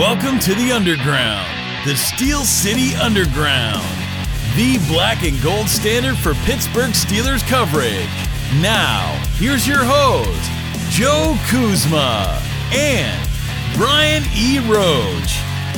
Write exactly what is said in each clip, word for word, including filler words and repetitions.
Welcome to the Underground, the Steel City Underground, the black and gold standard for Pittsburgh Steelers coverage. Now, here's your host, Joe Kuzma and Brian E. Roach.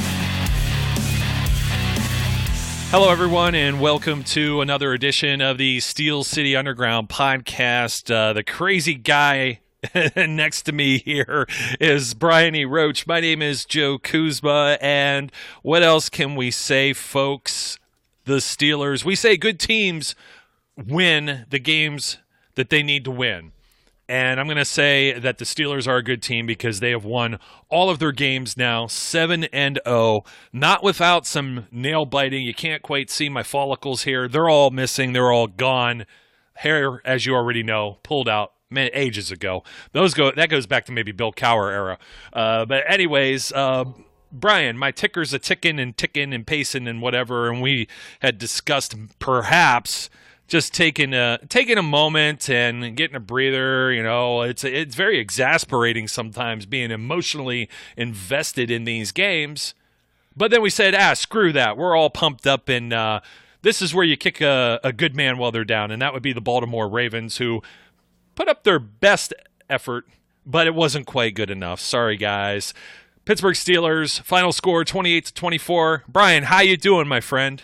Hello, everyone, and welcome to another edition of the Steel City Underground podcast. Uh, the crazy guy next to me here is Brian E. Roach. My name is Joe Kuzma, and what else can we say, folks? The Steelers. We say good teams win the games that they need to win. And I'm going to say that the Steelers are a good team because they have won all of their games now, seven and oh, not without some nail-biting. You can't quite see my follicles here. They're all missing. They're all gone. Hair, as you already know, pulled out ages ago. Those go That goes back to maybe Bill Cowher era. Uh, but anyways, uh, Brian, my ticker's a ticking and ticking and pacing and whatever, and we had discussed perhaps just taking a taking a moment and getting a breather. You know, it's it's very exasperating sometimes being emotionally invested in these games. But then we said, ah, screw that. We're all pumped up, and uh, this is where you kick a, a good man while they're down, and that would be the Baltimore Ravens, who put up their best effort, but it wasn't quite good enough. Sorry, guys. Pittsburgh Steelers, final score twenty-eight to twenty-four. Brian, how you doing, my friend?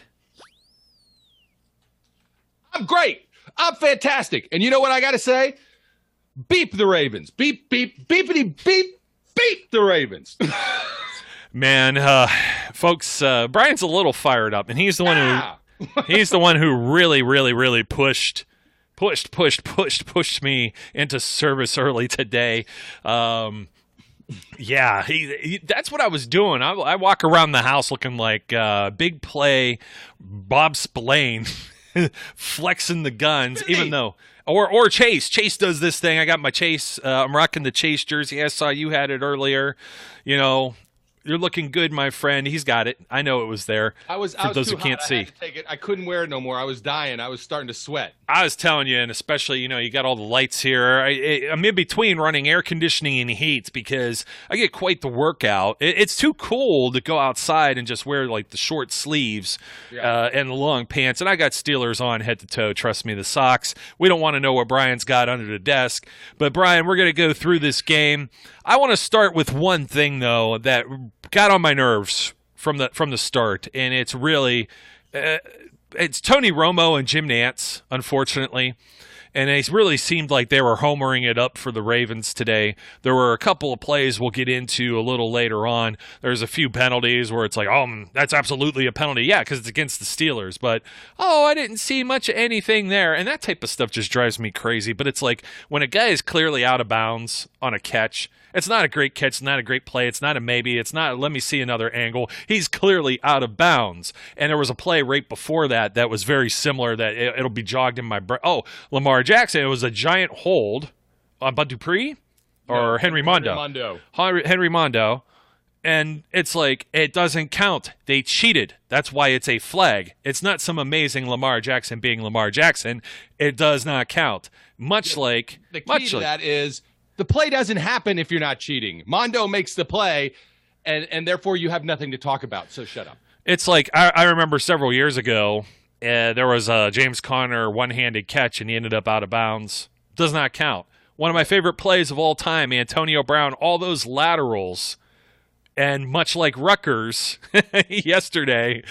I'm great. I'm fantastic. And you know what I got to say? Beep the Ravens. Beep, beep, beepity, beep, beep the Ravens. Man, uh, folks, uh, Brian's a little fired up, and he's the one ah. who he's the one who really, really, really pushed, pushed, pushed, pushed, pushed me into service early today. Um, yeah, he, he, that's what I was doing. I, I walk around the house looking like uh, big play Bob Spillane. Flexing the guns, really? even though, or or Chase. Chase does this thing. I got my Chase. Uh, I'm rocking the Chase jersey. I saw you had it earlier. You know, you're looking good, my friend. He's got it. I know it was there. I was. For I was those too who can't hot. see, I had to take it. I couldn't wear it no more. I was dying. I was starting to sweat. I was telling you, and especially, you know, you got all the lights here. I, I'm in between running air conditioning and heat because I get quite the workout. It, it's too cool to go outside and just wear like the short sleeves yeah. uh, and the long pants. And I got Steelers on head to toe. Trust me, the socks. We don't want to know what Brian's got under the desk. But Brian, we're going to go through this game. I want to start with one thing though that got on my nerves from the from the start, and it's really. Uh, It's Tony Romo and Jim Nantz, unfortunately, and it really seemed like they were homering it up for the Ravens today. There were a couple of plays we'll get into a little later on. There's a few penalties where it's like, oh, that's absolutely a penalty. Yeah, because it's against the Steelers. But, oh, I didn't see much of anything there. And that type of stuff just drives me crazy. But it's like when a guy is clearly out of bounds on a catch, it's not a great catch, it's not a great play, it's not a maybe, it's not let me see another angle. He's clearly out of bounds. And there was a play right before that that was very similar that it, it'll be jogged in my brain. Oh, Lamar Jackson, it was a giant hold on Bud Dupree or no, Henry Mondo. Henry Mondo. Henry, Henry Mondo. And it's like, it doesn't count. They cheated. That's why it's a flag. It's not some amazing Lamar Jackson being Lamar Jackson. It does not count. Much yeah, like... The key much to like, that is... the play doesn't happen if you're not cheating. Mondo makes the play, and, and therefore you have nothing to talk about, so shut up. It's like, I, I remember several years ago, uh, there was a James Conner one-handed catch, and he ended up out of bounds. Does not count. One of my favorite plays of all time, Antonio Brown, all those laterals, and much like Rutgers yesterday,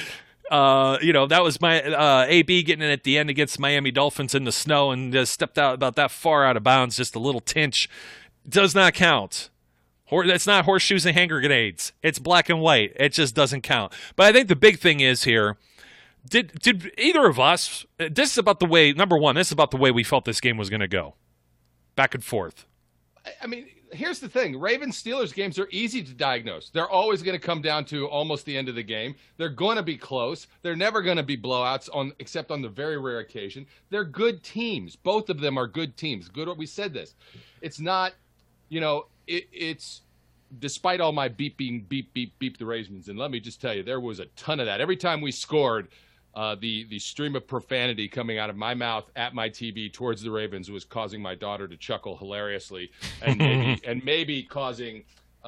uh, you know, that was my uh, A B getting in at the end against Miami Dolphins in the snow and just stepped out about that far out of bounds, just a little tinch. Does not count. That's not horseshoes and hand grenades. It's black and white. It just doesn't count. But I think the big thing is here, did did either of us, this is about the way, number one, this is about the way we felt this game was going to go. Back and forth. I mean, here's the thing. Ravens-Steelers games are easy to diagnose. They're always going to come down to almost the end of the game. They're going to be close. They're never going to be blowouts, on except on the very rare occasion. They're good teams. Both of them are good teams. Good, we said this. It's not, you know, it, it's despite all my beeping, beep, beep, beep the Ravens. And let me just tell you, there was a ton of that. Every time we scored, Uh, the the stream of profanity coming out of my mouth at my T V towards the Ravens was causing my daughter to chuckle hilariously, and maybe and maybe causing uh,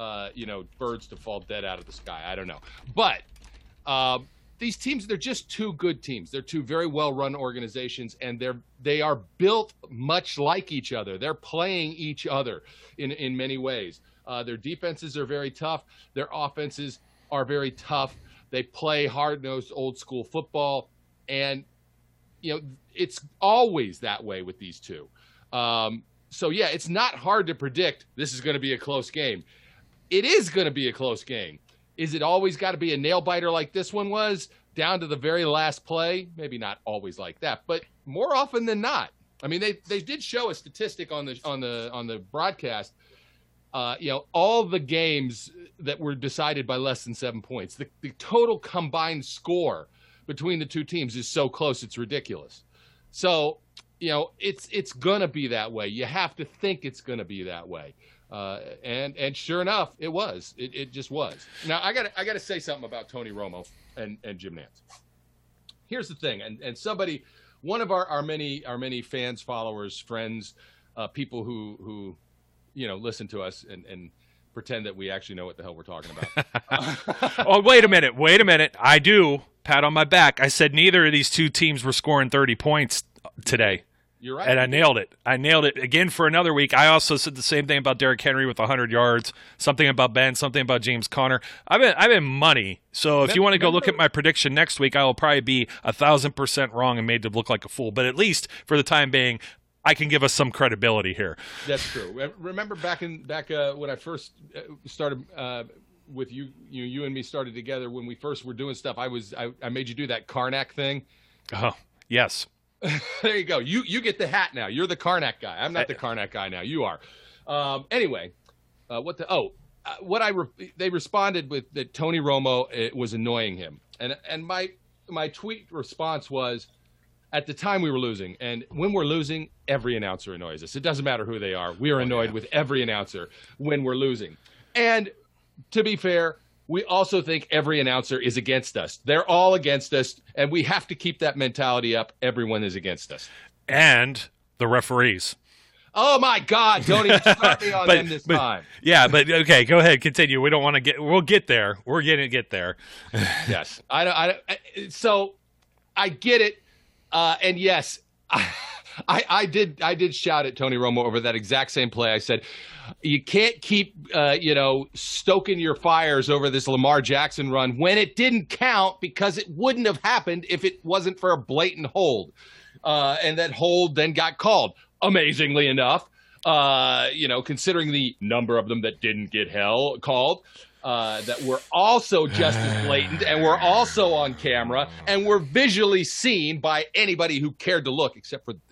uh, you know, birds to fall dead out of the sky. I don't know. But uh, these teams, they're just two good teams. They're two very well-run organizations, and they're they are built much like each other. They're playing each other in, in many ways. Uh, their defenses are very tough. Their offenses are very tough. They play hard-nosed, old-school football, and you know it's always that way with these two. Um, so yeah, it's not hard to predict this is going to be a close game. It is going to be a close game. Is it always got to be a nail-biter like this one was, down to the very last play? Maybe not always like that, but more often than not. I mean, they they did show a statistic on the on the on the broadcast. Uh, you know, all the games that were decided by less than seven points, the, the total combined score between the two teams is so close, it's ridiculous. So, you know, it's it's gonna be that way. You have to think it's gonna be that way. Uh, and and sure enough, it was. It, it just was. Now, I got I got to say something about Tony Romo and, and Jim Nantz. Here's the thing, and and somebody, one of our, our many our many fans, followers, friends, uh, people who who, you know, listen to us and, and pretend that we actually know what the hell we're talking about. Oh, wait a minute, wait a minute. I do. Pat on my back. I said neither of these two teams were scoring thirty points today. You're right. And I nailed it. I nailed it again for another week. I also said the same thing about Derrick Henry with one hundred yards, something about Ben, something about James Conner. I've been, I've been money. So if you want to go look at my prediction next week, I will probably be one thousand percent wrong and made to look like a fool. But at least for the time being, I can give us some credibility here. That's true. Remember back in back uh, when I first started uh, with you, you, you and me started together when we first were doing stuff. I was I, I made you do that Karnak thing. Oh, yes. There you go. You you get the hat now. You're the Karnak guy. I'm not the Karnak guy now. You are. Um, anyway, uh, what the oh, uh, what I re- they responded with that Tony Romo it was annoying him, and and my my tweet response was, at the time we were losing, and when we're losing, every announcer annoys us. It doesn't matter who they are. We are annoyed oh, yeah. with every announcer when we're losing. And to be fair, we also think every announcer is against us. They're all against us, and we have to keep that mentality up. Everyone is against us. And the referees. Oh, my God. Don't even start me on but, them this but, time. Yeah, but okay, go ahead. Continue. We don't want to get – we'll get there. We're going to get there. Yes. I, I, I, so I get it. Uh, and, yes, I, I, I did I did shout at Tony Romo over that exact same play. I said, you can't keep, uh, you know, stoking your fires over this Lamar Jackson run when it didn't count because it wouldn't have happened if it wasn't for a blatant hold. Uh, and that hold then got called, amazingly enough, uh, you know, considering the number of them that didn't get hell called. Uh, that were also just as blatant and were also on camera and were visually seen by anybody who cared to look, except for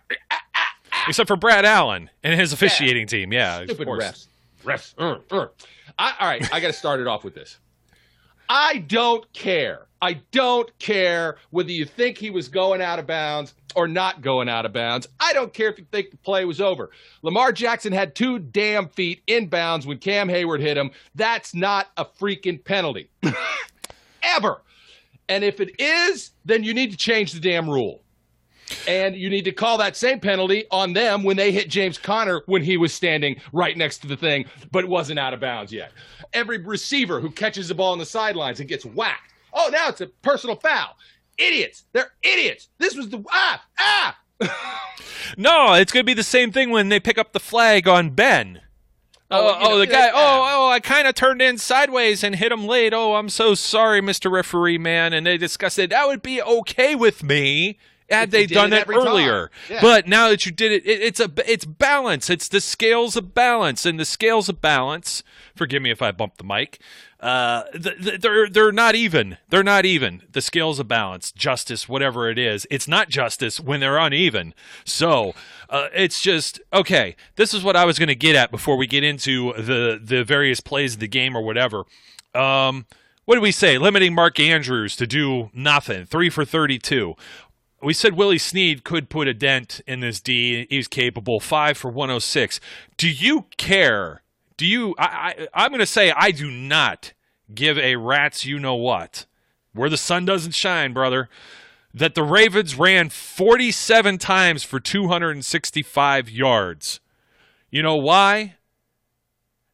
except for Brad Allen and his officiating yeah. team. Yeah, stupid refs. Refs. Uh, uh. I, all right, I got to start it off with this. I don't care. I don't care whether you think he was going out of bounds or not going out of bounds. I don't care if you think the play was over. Lamar Jackson had two damn feet in bounds when Cam Hayward hit him. That's not a freaking penalty. Ever. And if it is, then you need to change the damn rule. And you need to call that same penalty on them when they hit James Conner when he was standing right next to the thing, but wasn't out of bounds yet. Every receiver who catches the ball on the sidelines and gets whacked. Oh, now it's a personal foul. Idiots. They're idiots. This was the, ah, ah. No, it's going to be the same thing when they pick up the flag on Ben. Oh, oh, oh the guy, oh, oh, I kind of turned in sideways and hit him late. Oh, I'm so sorry, Mister Referee, man. And they discussed it. That would be okay with me had they done it earlier. Yeah. But now that you did it, it, it's a it's balance. It's the scales of balance. And the scales of balance, forgive me if I bump the mic, uh, they're, they're not even. They're not even. The scales of balance, justice, whatever it is, it's not justice when they're uneven. So uh, it's just, okay, this is what I was going to get at before we get into the, the various plays of the game or whatever. Um, what did we say? Limiting Mark Andrews to do nothing. Three for thirty-two. We said Willie Snead could put a dent in this D. He's capable. Five for one oh six. Do you care? Do you? I, I, I'm going to say I do not give a rat's you-know-what, where the sun doesn't shine, brother, that the Ravens ran forty-seven times for two hundred sixty-five yards. You know why?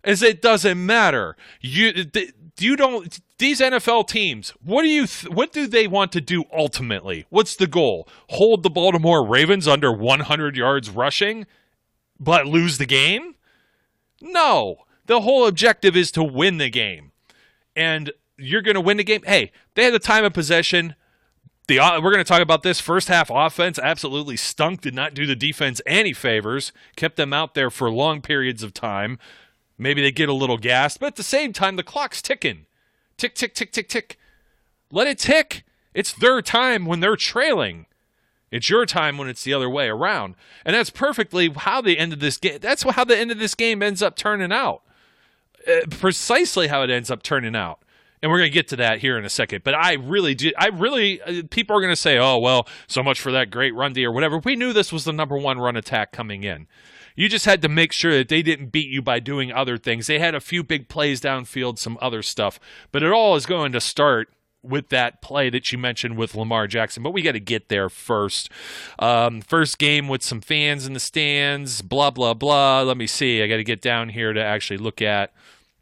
is it doesn't matter. You th- you don't these N F L teams, what do you th- what do they want to do ultimately? What's the goal? Hold the Baltimore Ravens under one hundred yards rushing but lose the game? No. The whole objective is to win the game. And you're going to win the game. Hey, they had the time of possession. The we're going to talk about this first half offense absolutely stunk, did not do the defense any favors, kept them out there for long periods of time. Maybe they get a little gassed, but at the same time, the clock's ticking. Tick, tick, tick, tick, tick. Let it tick. It's their time when they're trailing. It's your time when it's the other way around. And that's perfectly how the end of this game, that's how the end of this game ends up turning out. Uh, precisely how it ends up turning out. And we're going to get to that here in a second. But I really do. I really, uh, people are going to say, oh, well, so much for that great run D or whatever. We knew this was the number one run attack coming in. You just had to make sure that they didn't beat you by doing other things. They had a few big plays downfield, some other stuff. But it all is going to start with that play that you mentioned with Lamar Jackson. But we got to get there first. Um, first game with some fans in the stands, blah, blah, blah. Let me see. I got to get down here to actually look at.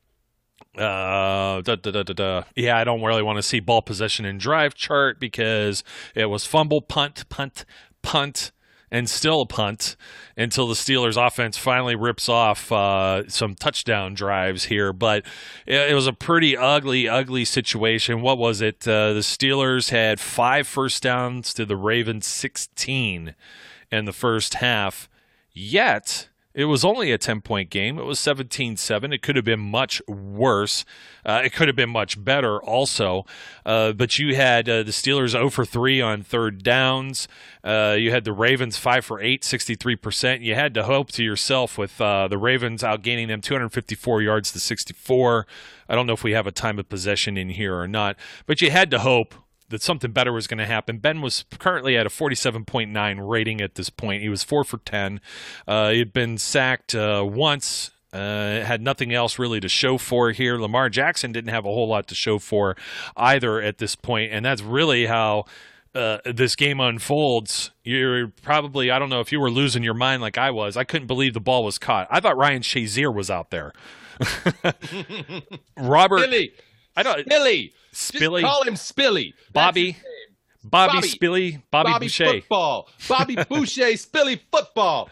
Uh, da, da, da, da, da. Yeah, I don't really want to see ball possession and drive chart because it was fumble, punt, punt, punt, and still a punt until the Steelers offense finally rips off uh, some touchdown drives here. But it, it was a pretty ugly, ugly situation. What was it? Uh, the Steelers had five first downs to the Ravens sixteen in the first half. Yet it was only a ten-point game. It was seventeen seven. It could have been much worse. Uh, it could have been much better also. Uh, but you had uh, the Steelers zero for three on third downs. Uh, you had the Ravens five for eight, sixty-three percent. You had to hope to yourself with uh, the Ravens outgaining them two hundred fifty-four yards to sixty-four. I don't know if we have a time of possession in here or not. But you had to hope that something better was going to happen. Ben was currently at a forty-seven point nine rating at this point. He was four for ten. Uh, he had been sacked uh, once, uh, had nothing else really to show for here. Lamar Jackson didn't have a whole lot to show for either at this point, and that's really how uh, this game unfolds. You're probably, I don't know if you were losing your mind like I was. I couldn't believe the ball was caught. I thought Ryan Shazier was out there. Robert. Billy. I don't. Spilly. Spilly. Just call him Spilly. Bobby. Bobby, Bobby Spilly. Bobby, Bobby Boucher. Football. Bobby Boucher. Spilly football.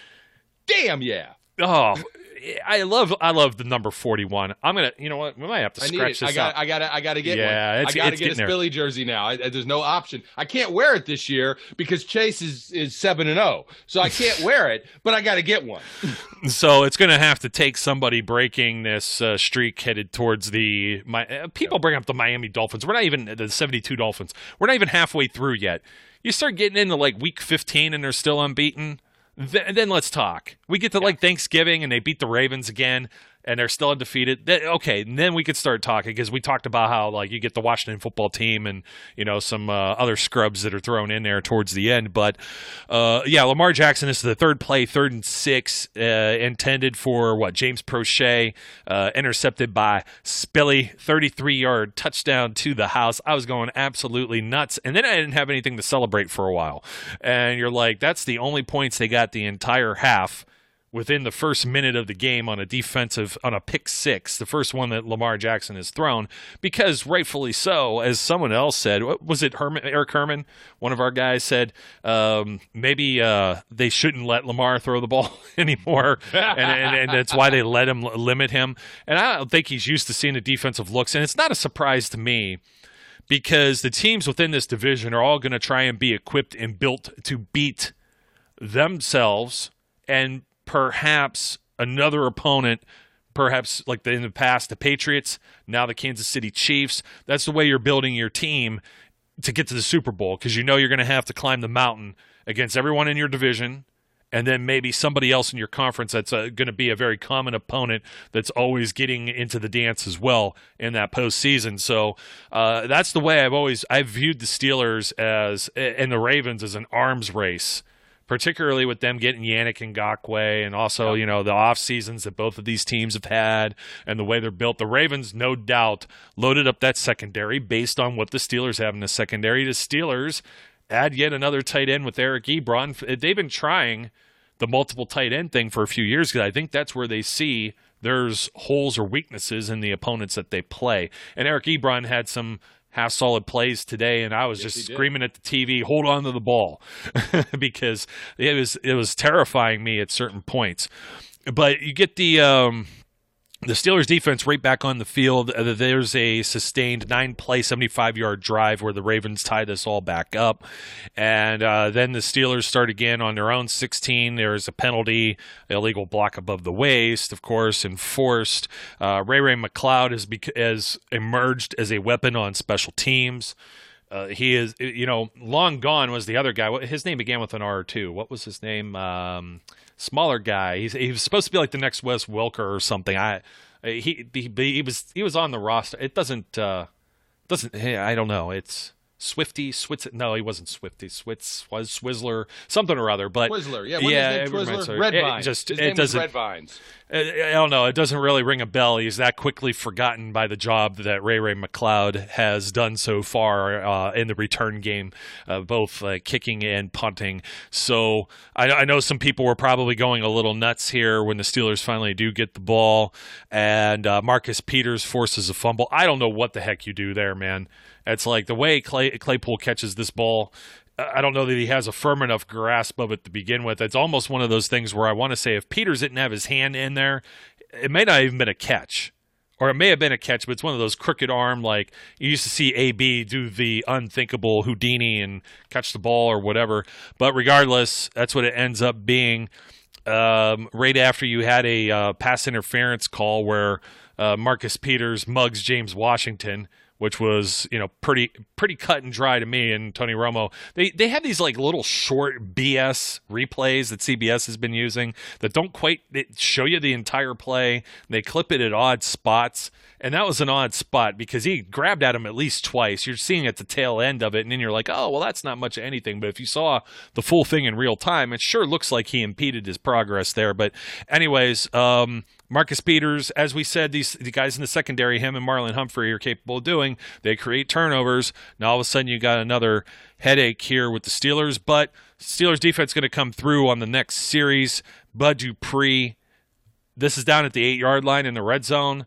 Damn yeah. Oh, I love I love the number forty-one. I'm gonna, you know what? We might have to I need scratch it. this I got. up. I got. I got to get Yeah, one. it's- I got to it's get a getting there. Spilly jersey now. I, there's no option. I can't wear it this year because Chase is is seven and zero, so I can't wear it. But I got to get one. So it's going to have to take somebody breaking this uh, streak headed towards the. My, uh, people bring up the Miami Dolphins. We're not even the seventy-two Dolphins. We're not even halfway through yet. You start getting into like week fifteen and they're still unbeaten. Th- then let's talk. We get to like Thanksgiving and they beat the Ravens again and they're still undefeated. Th- okay, and then we could start talking because we talked about how like you get the Washington football team and you know some uh, other scrubs that are thrown in there towards the end. But uh, yeah, Lamar Jackson is the third play, third and six, uh, intended for what James Prochet, uh, intercepted by Spilly, thirty-three yard touchdown to the house. I was going absolutely nuts, and then I didn't have anything to celebrate for a while. And you're like, that's the only points they got the entire half. Within the first minute of the game on a defensive, on a pick six, the first one that Lamar Jackson has thrown, because rightfully so, as someone else said, what was it, Herman, Eric Herman, one of our guys said, um, maybe uh, they shouldn't let Lamar throw the ball anymore, and, and, and that's why they let him limit him. And I don't think he's used to seeing the defensive looks, and it's not a surprise to me, because the teams within this division are all going to try and be equipped and built to beat themselves and perhaps another opponent, perhaps like the, in the past, the Patriots, now the Kansas City Chiefs. That's the way you're building your team to get to the Super Bowl, because you know you're going to have to climb the mountain against everyone in your division and then maybe somebody else in your conference that's uh, going to be a very common opponent that's always getting into the dance as well in that postseason. So uh, that's the way I've always I've viewed the Steelers as and the Ravens as an arms race, particularly with them getting Yannick Ngakoue and also, you know, the off seasons that both of these teams have had and the way they're built. The Ravens, no doubt, loaded up that secondary based on what the Steelers have in the secondary. The Steelers add yet another tight end with Eric Ebron. They've been trying the multiple tight end thing for a few years because I think that's where they see there's holes or weaknesses in the opponents that they play. And Eric Ebron had some half solid plays today, and I was yes, just screaming at the T V, hold on to the ball, because it was it was terrifying me at certain points. But you get the um, the Steelers defense right back on the field. Uh, there's a sustained nine-play, seventy-five-yard drive where the Ravens tie this all back up. And uh, then the Steelers start again on their own sixteen. There's a penalty, illegal block above the waist, of course, enforced. Uh, Ray Ray McCloud has, bec- has emerged as a weapon on special teams. Uh, he is, you know, long gone was the other guy. His name began with an R, too. What was his name? Um, smaller guy. He's, he was supposed to be like the next Wes Welker or something. I he he, he was he was on the roster. It doesn't uh, doesn't. Hey, I don't know. It's Swifty Switz. No, he wasn't Swifty. Switz was Swizzler, something or other. But Twizzler, yeah, yeah, Twizzler, Red Vines. It just His it name doesn't. Red Vines. I don't know. It doesn't really ring a bell. He's that quickly forgotten by the job that Ray Ray McCloud has done so far uh, in the return game, uh, both uh, kicking and punting. So I, I know some people were probably going a little nuts here when the Steelers finally do get the ball, and uh, Marcus Peters forces a fumble. I don't know what the heck you do there, man. It's like the way Clay, Claypool catches this ball, I don't know that he has a firm enough grasp of it to begin with. It's almost one of those things where I want to say if Peters didn't have his hand in there, it may not even been a catch. Or it may have been a catch, but it's one of those crooked arm, like you used to see A B do the unthinkable Houdini and catch the ball or whatever. But regardless, that's what it ends up being. Um, right after you had a uh, pass interference call where uh, Marcus Peters mugs James Washington, which was, you know, pretty pretty cut and dry to me and Tony Romo. They they have these like little short B S replays that C B S has been using that don't quite show you the entire play. They clip it at odd spots, and that was an odd spot because he grabbed at him at least twice. You're seeing at the tail end of it, and then you're like, oh, well, that's not much of anything. But if you saw the full thing in real time, it sure looks like he impeded his progress there. But anyways, um, Marcus Peters, as we said, these the guys in the secondary, him and Marlon Humphrey, are capable of doing. They create turnovers. Now all of a sudden you got another headache here with the Steelers, but Steelers defense going to come through on the next series. Bud Dupree, this is down at the eight-yard line in the red zone,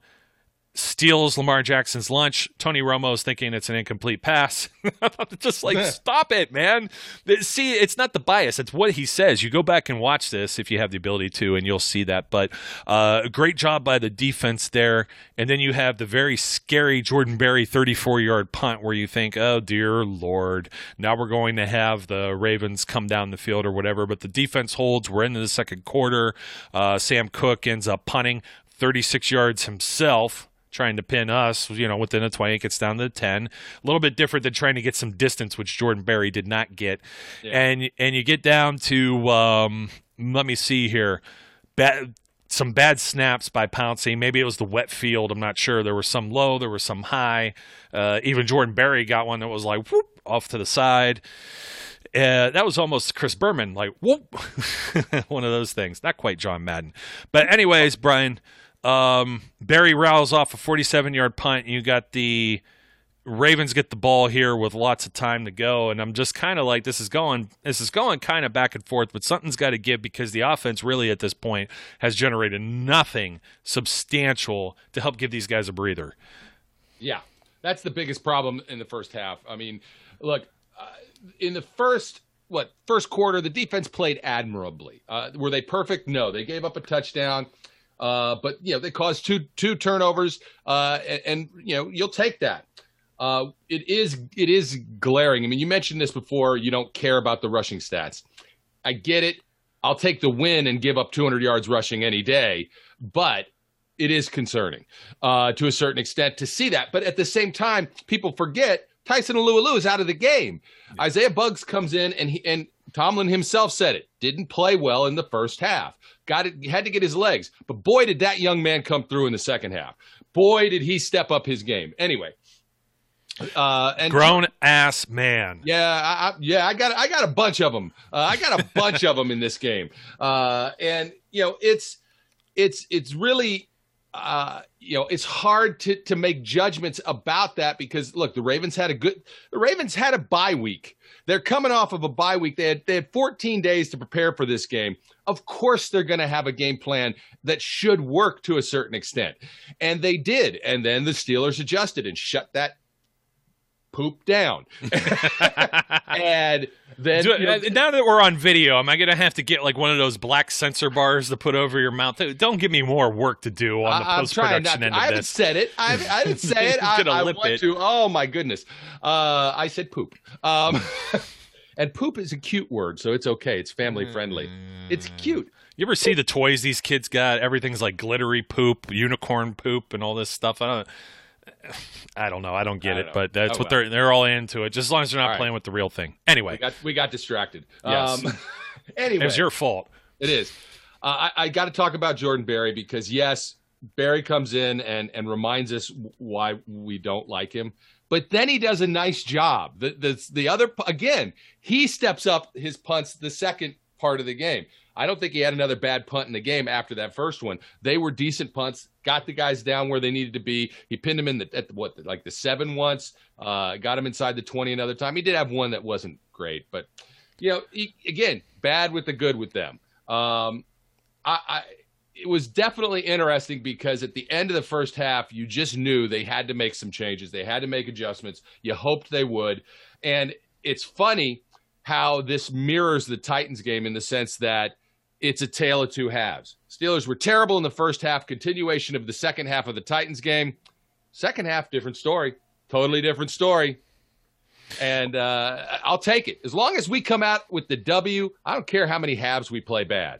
steals Lamar Jackson's lunch. Tony Romo is thinking it's an incomplete pass. Just like, stop it, man. See, it's not the bias. It's what he says. You go back and watch this if you have the ability to, and you'll see that. But uh, a great job by the defense there. And then you have the very scary Jordan Berry thirty-four-yard punt where you think, oh, dear Lord, now we're going to have the Ravens come down the field or whatever. But the defense holds. We're into the second quarter. Uh, Sam Cook ends up punting thirty-six yards himself, trying to pin us, you know, within a twenty. It gets down to the ten. A little bit different than trying to get some distance, which Jordan Berry did not get. Yeah. And and you get down to, um, let me see here, bad, some bad snaps by Pouncey. Maybe it was the wet field. I'm not sure. There was some low. There was some high. Uh, even Jordan Berry got one that was like, whoop, off to the side. Uh, that was almost Chris Berman, like, whoop. One of those things. Not quite John Madden. But anyways, Brian, Um, Barry rattles off a forty-seven-yard punt. You got the Ravens get the ball here with lots of time to go, and I'm just kind of like, this is going, this is going kind of back and forth, but something's got to give because the offense really at this point has generated nothing substantial to help give these guys a breather. Yeah, that's the biggest problem in the first half. I mean, look, uh, in the first. What first quarter, the defense played admirably. Uh, were they perfect? No, they gave up a touchdown. Uh, but, you know, they caused two two turnovers, uh, and, and, you know, you'll take that. Uh, it is it is glaring. I mean, you mentioned this before. You don't care about the rushing stats. I get it. I'll take the win and give up two hundred yards rushing any day. But it is concerning uh, to a certain extent to see that. But at the same time, people forget Tyson Alualu is out of the game. Yeah. Isaiah Buggs comes in, and he, and Tomlin himself said it. Didn't play well in the first half. Got it, had to get his legs. But boy, did that young man come through in the second half. Boy, did he step up his game. Anyway. Uh, and grown ass man. Yeah, I, I, yeah, I got, I got a bunch of them. Uh, I got a bunch of them in this game. Uh, and you know, it's, it's, it's really, uh, you know, it's hard to to make judgments about that because look, the Ravens had a good the Ravens had a bye week. They're coming off of a bye week. They had they had fourteen days to prepare for this game. Of course, they're going to have a game plan that should work to a certain extent, and they did. And then the Steelers adjusted and shut that poop down. And then Do, you know, now that we're on video, am I going to have to get like one of those black sensor bars to put over your mouth? Don't give me more work to do on the I- I'm post trying production not end to, I of haven't this. said it. I, I didn't say it. I, Gonna I lip want it. to. Oh my goodness. Uh, I said poop. Um, and poop is a cute word, so it's okay. It's family friendly. It's cute. You ever see the toys these kids got? Everything's like glittery poop, unicorn poop, and all this stuff. I don't. I don't know. I don't get I it, don't but that's Oh, what well. they're they're all into it. Just as long as they're not All right. playing with the real thing. Anyway, We got we got distracted. Yes. Um, anyway, it was your fault. It is. Uh, I, I got to talk about Jordan Berry because yes, Berry comes in and and reminds us why we don't like him. But then he does a nice job. The the the other again, he steps up his punts the second part of the game. I don't think he had another bad punt in the game after that first one. They were decent punts, got the guys down where they needed to be. He pinned them in the at what like the seven once, uh, got him inside the twenty another time. He did have one that wasn't great, but you know, he, again, bad with the good with them. Um, I, I it was definitely interesting because at the end of the first half, you just knew they had to make some changes. They had to make adjustments. You hoped they would. And it's funny how this mirrors the Titans game in the sense that it's a tale of two halves. Steelers were terrible in the first half, continuation of the second half of the Titans game. Second half, different story. Totally different story. And uh, I'll take it. As long as we come out with the W, I don't care how many halves we play bad.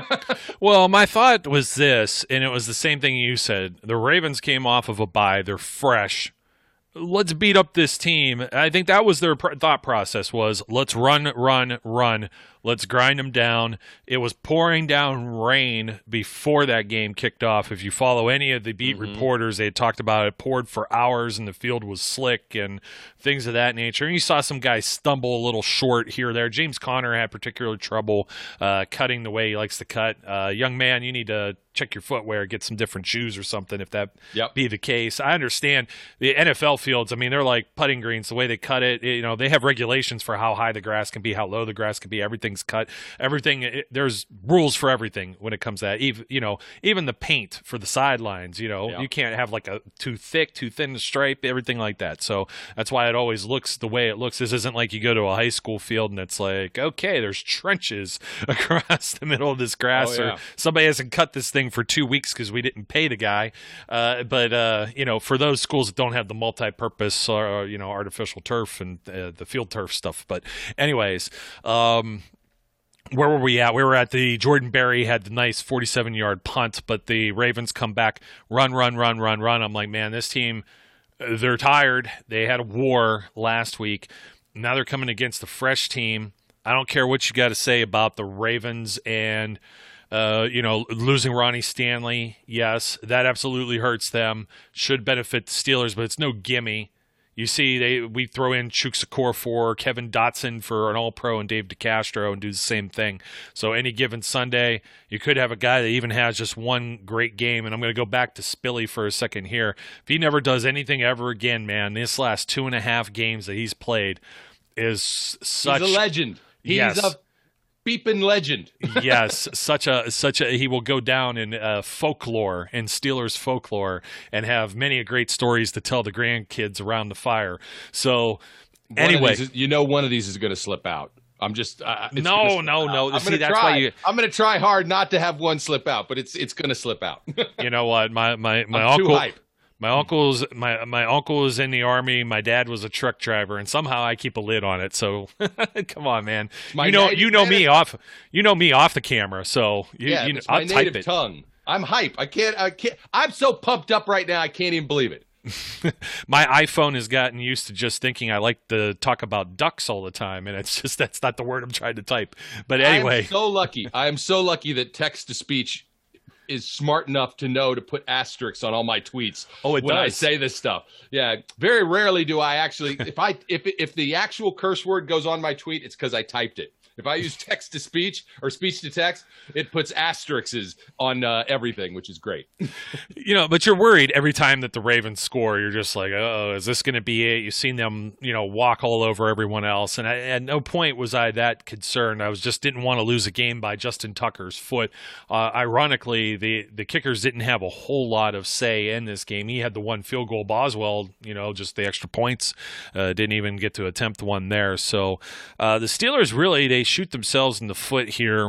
Well, my thought was this, and it was the same thing you said. The Ravens came off of a bye. They're fresh. Let's beat up this team. I think that was their pr- thought process was let's run, run, run. Let's grind them down. It was pouring down rain before that game kicked off. If you follow any of the beat Mm-hmm. reporters, they had talked about it poured for hours and the field was slick and things of that nature. And you saw some guys stumble a little short here or there. James Conner had particular trouble uh, cutting the way he likes to cut. Uh, young man, you need to check your footwear, get some different shoes or something if that Yep. be the case. I understand the N F L fields. I mean, they're like putting greens. The way they cut it, you know, they have regulations for how high the grass can be, how low the grass can be. Everything's cut. Everything. It, there's rules for everything when it comes to that. Even you know, even the paint for the sidelines. You know, Yeah. you can't have like a too thick, too thin stripe. Everything like that. So that's why it always looks the way it looks. This isn't like you go to a high school field and it's like, okay, there's trenches across the middle of this grass, Oh, yeah. or somebody hasn't cut this thing for two weeks because we didn't pay the guy. Uh, but uh, you know, for those schools that don't have the multi-purpose or you know artificial turf and uh, the field turf stuff. But anyways, um, where were we at? We were at the Jordan Berry had the nice forty-seven yard punt, but the Ravens come back, run, run, run, run, run. I'm like, man, this team, uh, they're tired. They had a war last week. Now they're coming against a fresh team. I don't care what you got to say about the Ravens and Uh, you know, losing Ronnie Stanley, yes, that absolutely hurts them. Should benefit the Steelers, but it's no gimme. You see, they we throw in Chukwuesekor for Kevin Dotson for an All-Pro and Dave DeCastro and do the same thing. So any given Sunday, you could have a guy that even has just one great game. And I'm going to go back to Spilly for a second here. If he never does anything ever again, man, this last two and a half games that he's played is such He's a legend. He's Yes. a beeping legend. yes, such a such a he will go down in uh, folklore and Steelers folklore and have many a great stories to tell the grandkids around the fire. So One of anyway, these is- you know, one of these is going to slip out. I'm just uh, it's No, gonna slip no, out. no. I'm See, gonna that's try. why you- I'm going to try hard not to have one slip out, but it's it's going to slip out. you know what? My my my I'm too uncle hype. my uncle's my my uncle was in the army. My dad was a truck driver, and somehow I keep a lid on it. So come on, man. My you know native- you know me native- off you know me off the camera. So you, yeah, you know, it's my I'll type native it. tongue. I'm hype. I can't. I can't. I'm so pumped up right now. I can't even believe it. My iPhone has gotten used to just thinking I like to talk about ducks all the time, and it's just that's not the word I'm trying to type. But anyway, I'm so lucky. I am so lucky that text to speech is smart enough to know to put asterisks on all my tweets oh, it when does. I say this stuff. Yeah, very rarely do I actually. If I if if the actual curse word goes on my tweet, it's because I typed it. If I use text to speech or speech to text, it puts asterisks on uh, everything, which is great. You know, but you're worried every time that the Ravens score. You're just like, oh, is this going to be it? You've seen them, you know, walk all over everyone else. And I, at no point was I that concerned. I was just didn't want to lose a game by Justin Tucker's foot. Uh, ironically, the, the kickers didn't have a whole lot of say in this game. He had the one field goal. Boswell, you know, just the extra points, uh, didn't even get to attempt one there. So uh, the Steelers really, they shoot themselves in the foot here,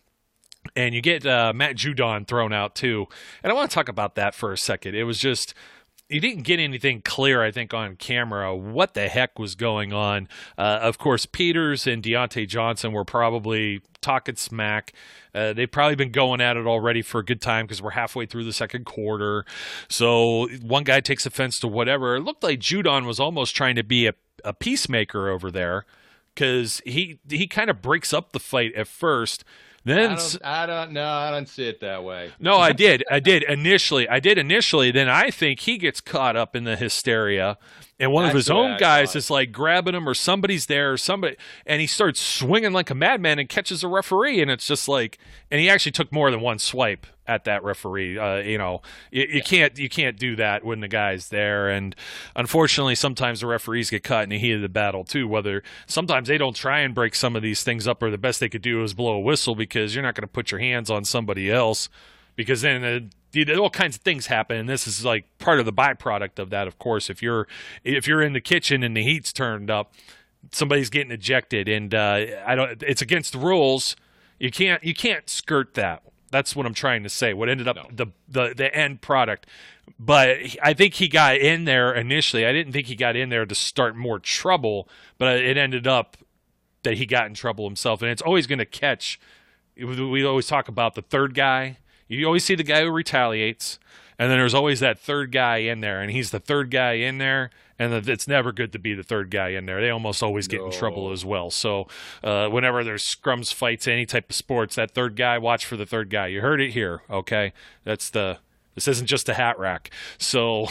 and you get uh, Matt Judon thrown out too. And I want to talk about that for a second. It was just, you didn't get anything clear, I think, on camera what the heck was going on. Uh, of course, Peters and Deontay Johnson were probably talking smack. Uh, they've probably been going at it already for a good time because we're halfway through the second quarter. So one guy takes offense to whatever. It looked like Judon was almost trying to be a, a peacemaker over there, because he he kind of breaks up the fight at first. Then I don't, I don't know. I don't see it that way. No, I did. I did initially. I did initially. Then I think he gets caught up in the hysteria, and one That's of his the way own I guys saw it. is like grabbing him, or somebody's there, or somebody, and he starts swinging like a madman and catches a referee, and it's just like, and he actually took more than one swipe at that referee. Uh, you know, you, you Yeah. can't you can't do that when the guy's there, and unfortunately, sometimes the referees get caught in the heat of the battle too. Whether sometimes they don't try and break some of these things up, or the best they could do is blow a whistle, because you're not going to put your hands on somebody else, because then uh, all kinds of things happen, and this is like part of the byproduct of that. Of course, if you're if you're in the kitchen and the heat's turned up, somebody's getting ejected, and uh, I don't. It's against the rules. You can't you can't skirt that. That's what I'm trying to say. What ended up No. the, the the end product. But I think he got in there initially. I didn't think he got in there to start more trouble, but it ended up that he got in trouble himself. And it's always going to catch. We always talk about the third guy. You always see the guy who retaliates, and then there's always that third guy in there, and he's the third guy in there, and it's never good to be the third guy in there. They almost always get No. in trouble as well. So uh, whenever there's scrums, fights, any type of sports, that third guy, watch for the third guy. You heard it here, okay? That's the. This isn't just a hat rack. So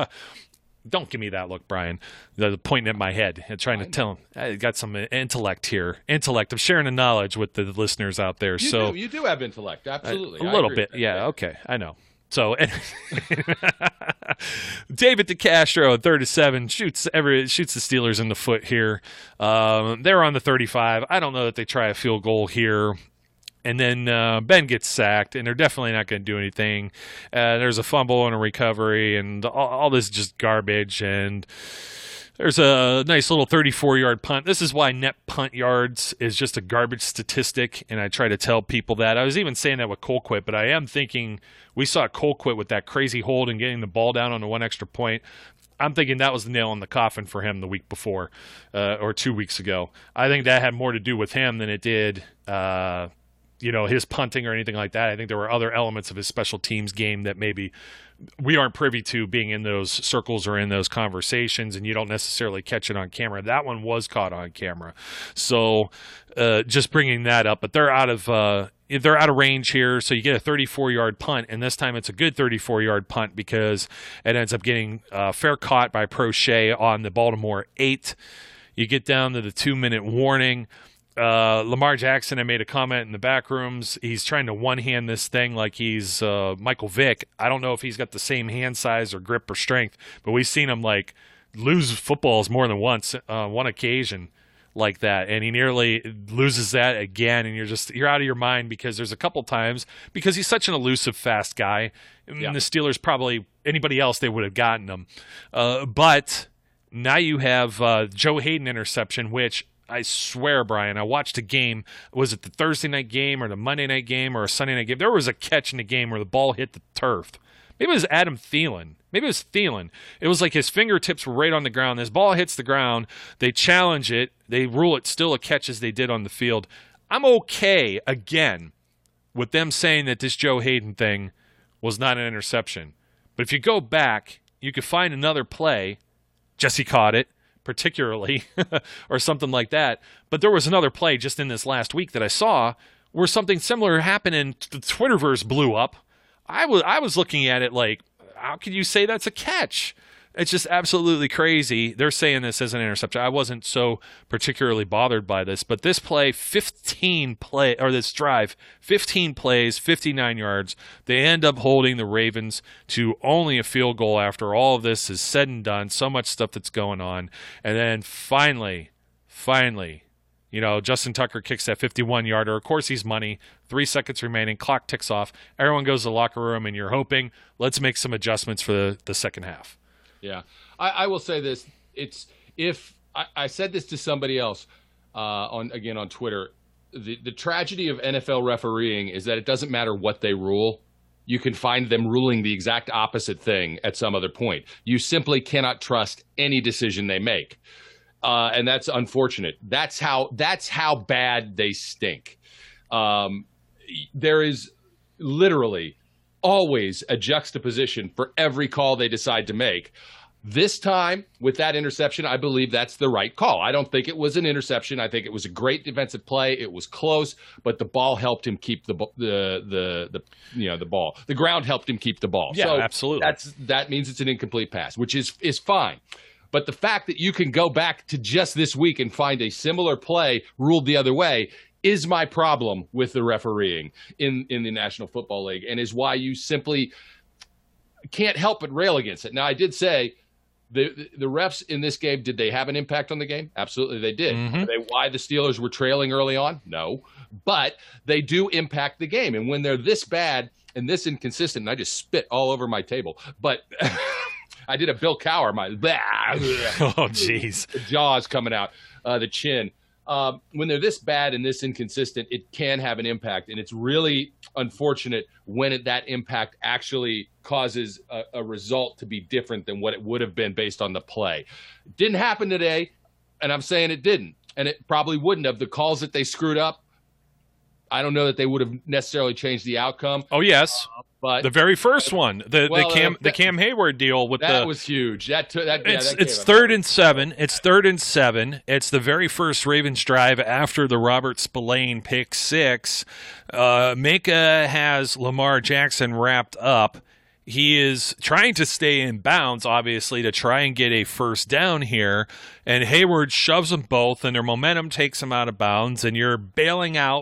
don't give me that look, Brian. The pointing at my head and trying to tell him I got some intellect here. Intellect. I'm sharing the knowledge with the listeners out there. You so do, you do have intellect, absolutely. a I little agree bit, with that. yeah. Okay, I know. So, David DeCastro, third to seven, shoots every shoots the Steelers in the foot here. Um, they're on the thirty-five. I don't know that they try a field goal here. And then uh, Ben gets sacked, and they're definitely not going to do anything. Uh, there's a fumble and a recovery, and all, all this is just garbage. And there's a nice little thirty-four-yard punt. This is why net punt yards is just a garbage statistic, and I try to tell people that. I was even saying that with Colquitt, but I am thinking we saw Colquitt with that crazy hold and getting the ball down on the one extra point. I'm thinking that was the nail in the coffin for him the week before uh, or two weeks ago. I think that had more to do with him than it did uh, – you know, his punting or anything like that. I think there were other elements of his special teams game that maybe we aren't privy to being in those circles or in those conversations, and you don't necessarily catch it on camera. That one was caught on camera. So uh, just bringing that up, but they're out of uh, they're out of range here, so you get a thirty-four-yard punt, and this time it's a good thirty-four-yard punt because it ends up getting uh, fair caught by Prochet on the Baltimore eight. You get down to the two-minute warning. Uh, Lamar Jackson, I made a comment in the back rooms. He's trying to one-hand this thing like he's uh, Michael Vick. I don't know if he's got the same hand size or grip or strength, but we've seen him like lose footballs more than once, uh, one occasion like that, and he nearly loses that again. And you're just you're out of your mind because there's a couple times because he's such an elusive, fast guy. And Yeah. the Steelers probably anybody else they would have gotten him, uh, but now you have uh, Joe Hayden interception, which. I swear, Brian, I watched a game. Was it the Thursday night game or the Monday night game or a Sunday night game? There was a catch in the game where the ball hit the turf. Maybe it was Adam Thielen. Maybe it was Thielen. It was like his fingertips were right on the ground. This ball hits the ground. They challenge it. They rule it still a catch as they did on the field. I'm okay, again, with them saying that this Joe Hayden thing was not an interception. But if you go back, you could find another play. Jesse caught it. Particularly, or something like that. But there was another play just in this last week that I saw where something similar happened and the Twitterverse blew up I was I was looking at it like, how can you say that's a catch? It's just absolutely crazy. They're saying this as an interception. I wasn't so particularly bothered by this, but this play, fifteen play or this drive, fifteen plays, fifty-nine yards. They end up holding the Ravens to only a field goal after all of this is said and done. So much stuff that's going on, and then finally, finally, you know, Justin Tucker kicks that fifty-one yarder. Of course, he's money. Three seconds remaining. Clock ticks off. Everyone goes to the locker room, and you're hoping, let's make some adjustments for the, the second half. Yeah, I, I will say this: it's if I, I said this to somebody else uh, on again on Twitter. The the tragedy of N F L refereeing is that it doesn't matter what they rule. You can find them ruling the exact opposite thing at some other point. You simply cannot trust any decision they make, uh, and that's unfortunate. That's how that's how bad they stink. Um, there is literally always a juxtaposition for every call they decide to make. This time, with that interception, I believe that's the right call. I don't think it was an interception. I think it was a great defensive play. It was close, but the ball helped him keep the the the, the you know the ball. The ground helped him keep the ball. Yeah, so absolutely. That's that means it's an incomplete pass, which is is fine. But the fact that you can go back to just this week and find a similar play ruled the other way is my problem with the refereeing in, in the National Football League, and is why you simply can't help but rail against it. Now, I did say the, the, the refs in this game, did they have an impact on the game? Absolutely they did. Mm-hmm. Are they why the Steelers were trailing early on? No. But they do impact the game. And when they're this bad and this inconsistent, and I just spit all over my table, but I did a Bill Cowher, my oh, jeez. The jaws coming out, uh, the chin. Um, when they're this bad and this inconsistent, it can have an impact. And it's really unfortunate when it, that impact actually causes a, a result to be different than what it would have been based on the play. It didn't happen today, and I'm saying it didn't. And it probably wouldn't have. The calls that they screwed up, I don't know that they would have necessarily changed the outcome. Oh, yes. Uh, but the very first one, the well, the Cam uh, the Cam Hayward deal with that the was huge. That took that. Yeah, it's that it's came third up. and seven. It's third and seven. It's the very first Ravens drive after the Robert Spillane pick six. Uh, Minka has Lamar Jackson wrapped up. He is trying to stay in bounds, obviously, to try and get a first down here. And Hayward shoves them both, and their momentum takes them out of bounds. And you're bailing out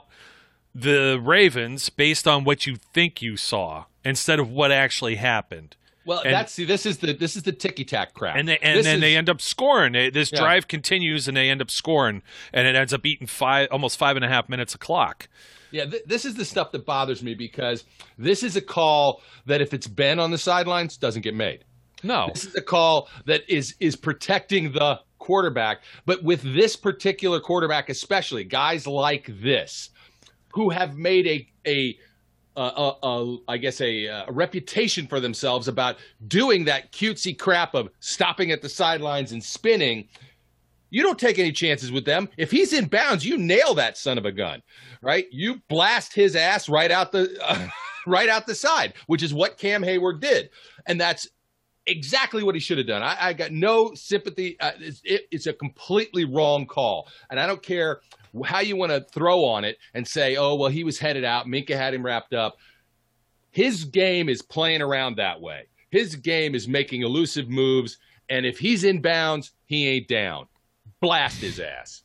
the Ravens based on what you think you saw instead of what actually happened. Well, and, that's see, this is the this is the ticky tack crap, and they, and this then is, they end up scoring. This yeah. drive continues, and they end up scoring, and it ends up eating five, almost five and a half minutes of clock. Yeah, th- this is the stuff that bothers me because this is a call that if it's Ben on the sidelines doesn't get made. No, this is a call that is is protecting the quarterback, but with this particular quarterback, especially guys like this, who have made a a, a, a, a I guess a, a reputation for themselves about doing that cutesy crap of stopping at the sidelines and spinning. You don't take any chances with them. If he's in bounds, you nail that son of a gun, right? You blast his ass right out the uh, right out the side, which is what Cam Hayward did, and that's exactly what he should have done. I, I got no sympathy. Uh, it's, it, it's a completely wrong call, and I don't care how you want to throw on it and say, oh, well, he was headed out. Minka had him wrapped up. His game is playing around that way. His game is making elusive moves, and if he's in bounds, he ain't down. Blast his ass.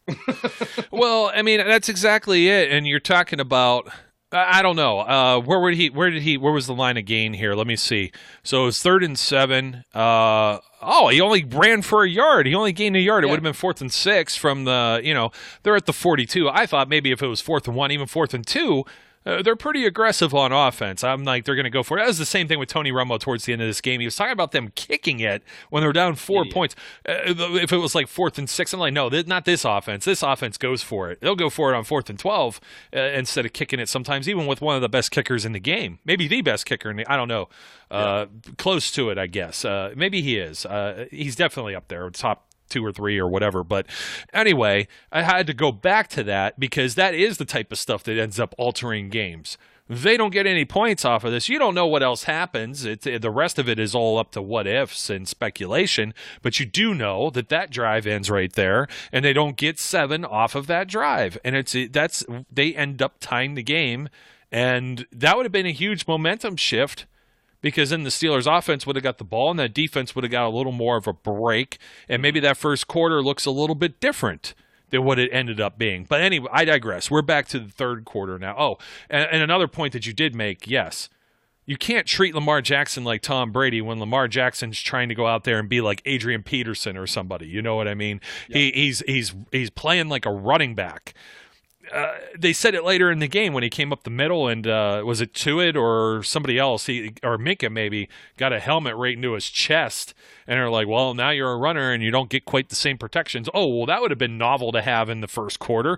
Well, I mean, that's exactly it. And you're talking about, I don't know, uh, where would he, where did he, where was the line of gain here? Let me see. So it was third and seven. Uh, oh, he only ran for a yard. He only gained a yard. It Yeah. would have been fourth and six from the, you know, they're at the forty-two. I thought maybe if it was fourth and one, even fourth and two, Uh, they're pretty aggressive on offense. I'm like, they're going to go for it. That was the same thing with Tony Romo towards the end of this game. He was talking about them kicking it when they're down four Yeah. points. Uh, if it was like fourth and six, I'm like, no, th- not this offense. This offense goes for it. They'll go for it on fourth and twelve uh, instead of kicking it sometimes, even with one of the best kickers in the game. Maybe the best kicker in the, I don't know. Uh, yeah. Close to it, I guess. Uh, maybe he is. Uh, he's definitely up there, top two or three or whatever. But anyway, I had to go back to that because that is the type of stuff that ends up altering games. They don't get any points off of this. You don't know what else happens. It, the rest of it is all up to what ifs and speculation. But you do know that that drive ends right there, and they don't get seven off of that drive. And it's that's they end up tying the game, and that would have been a huge momentum shift because then the Steelers offense would have got the ball and that defense would have got a little more of a break, and maybe that first quarter looks a little bit different than what it ended up being. But anyway, I digress. We're back to the third quarter now. Oh, and, and another point that you did make, yes, you can't treat Lamar Jackson like Tom Brady when Lamar Jackson's trying to go out there and be like Adrian Peterson or somebody. You know what I mean? Yeah. He, he's he's he's playing like a running back. Uh, they said it later in the game when he came up the middle, and uh, was it Tuitt or somebody else, he, or Minka maybe, got a helmet right into his chest, and they're like, well, now you're a runner and you don't get quite the same protections. Oh, well, that would have been novel to have in the first quarter.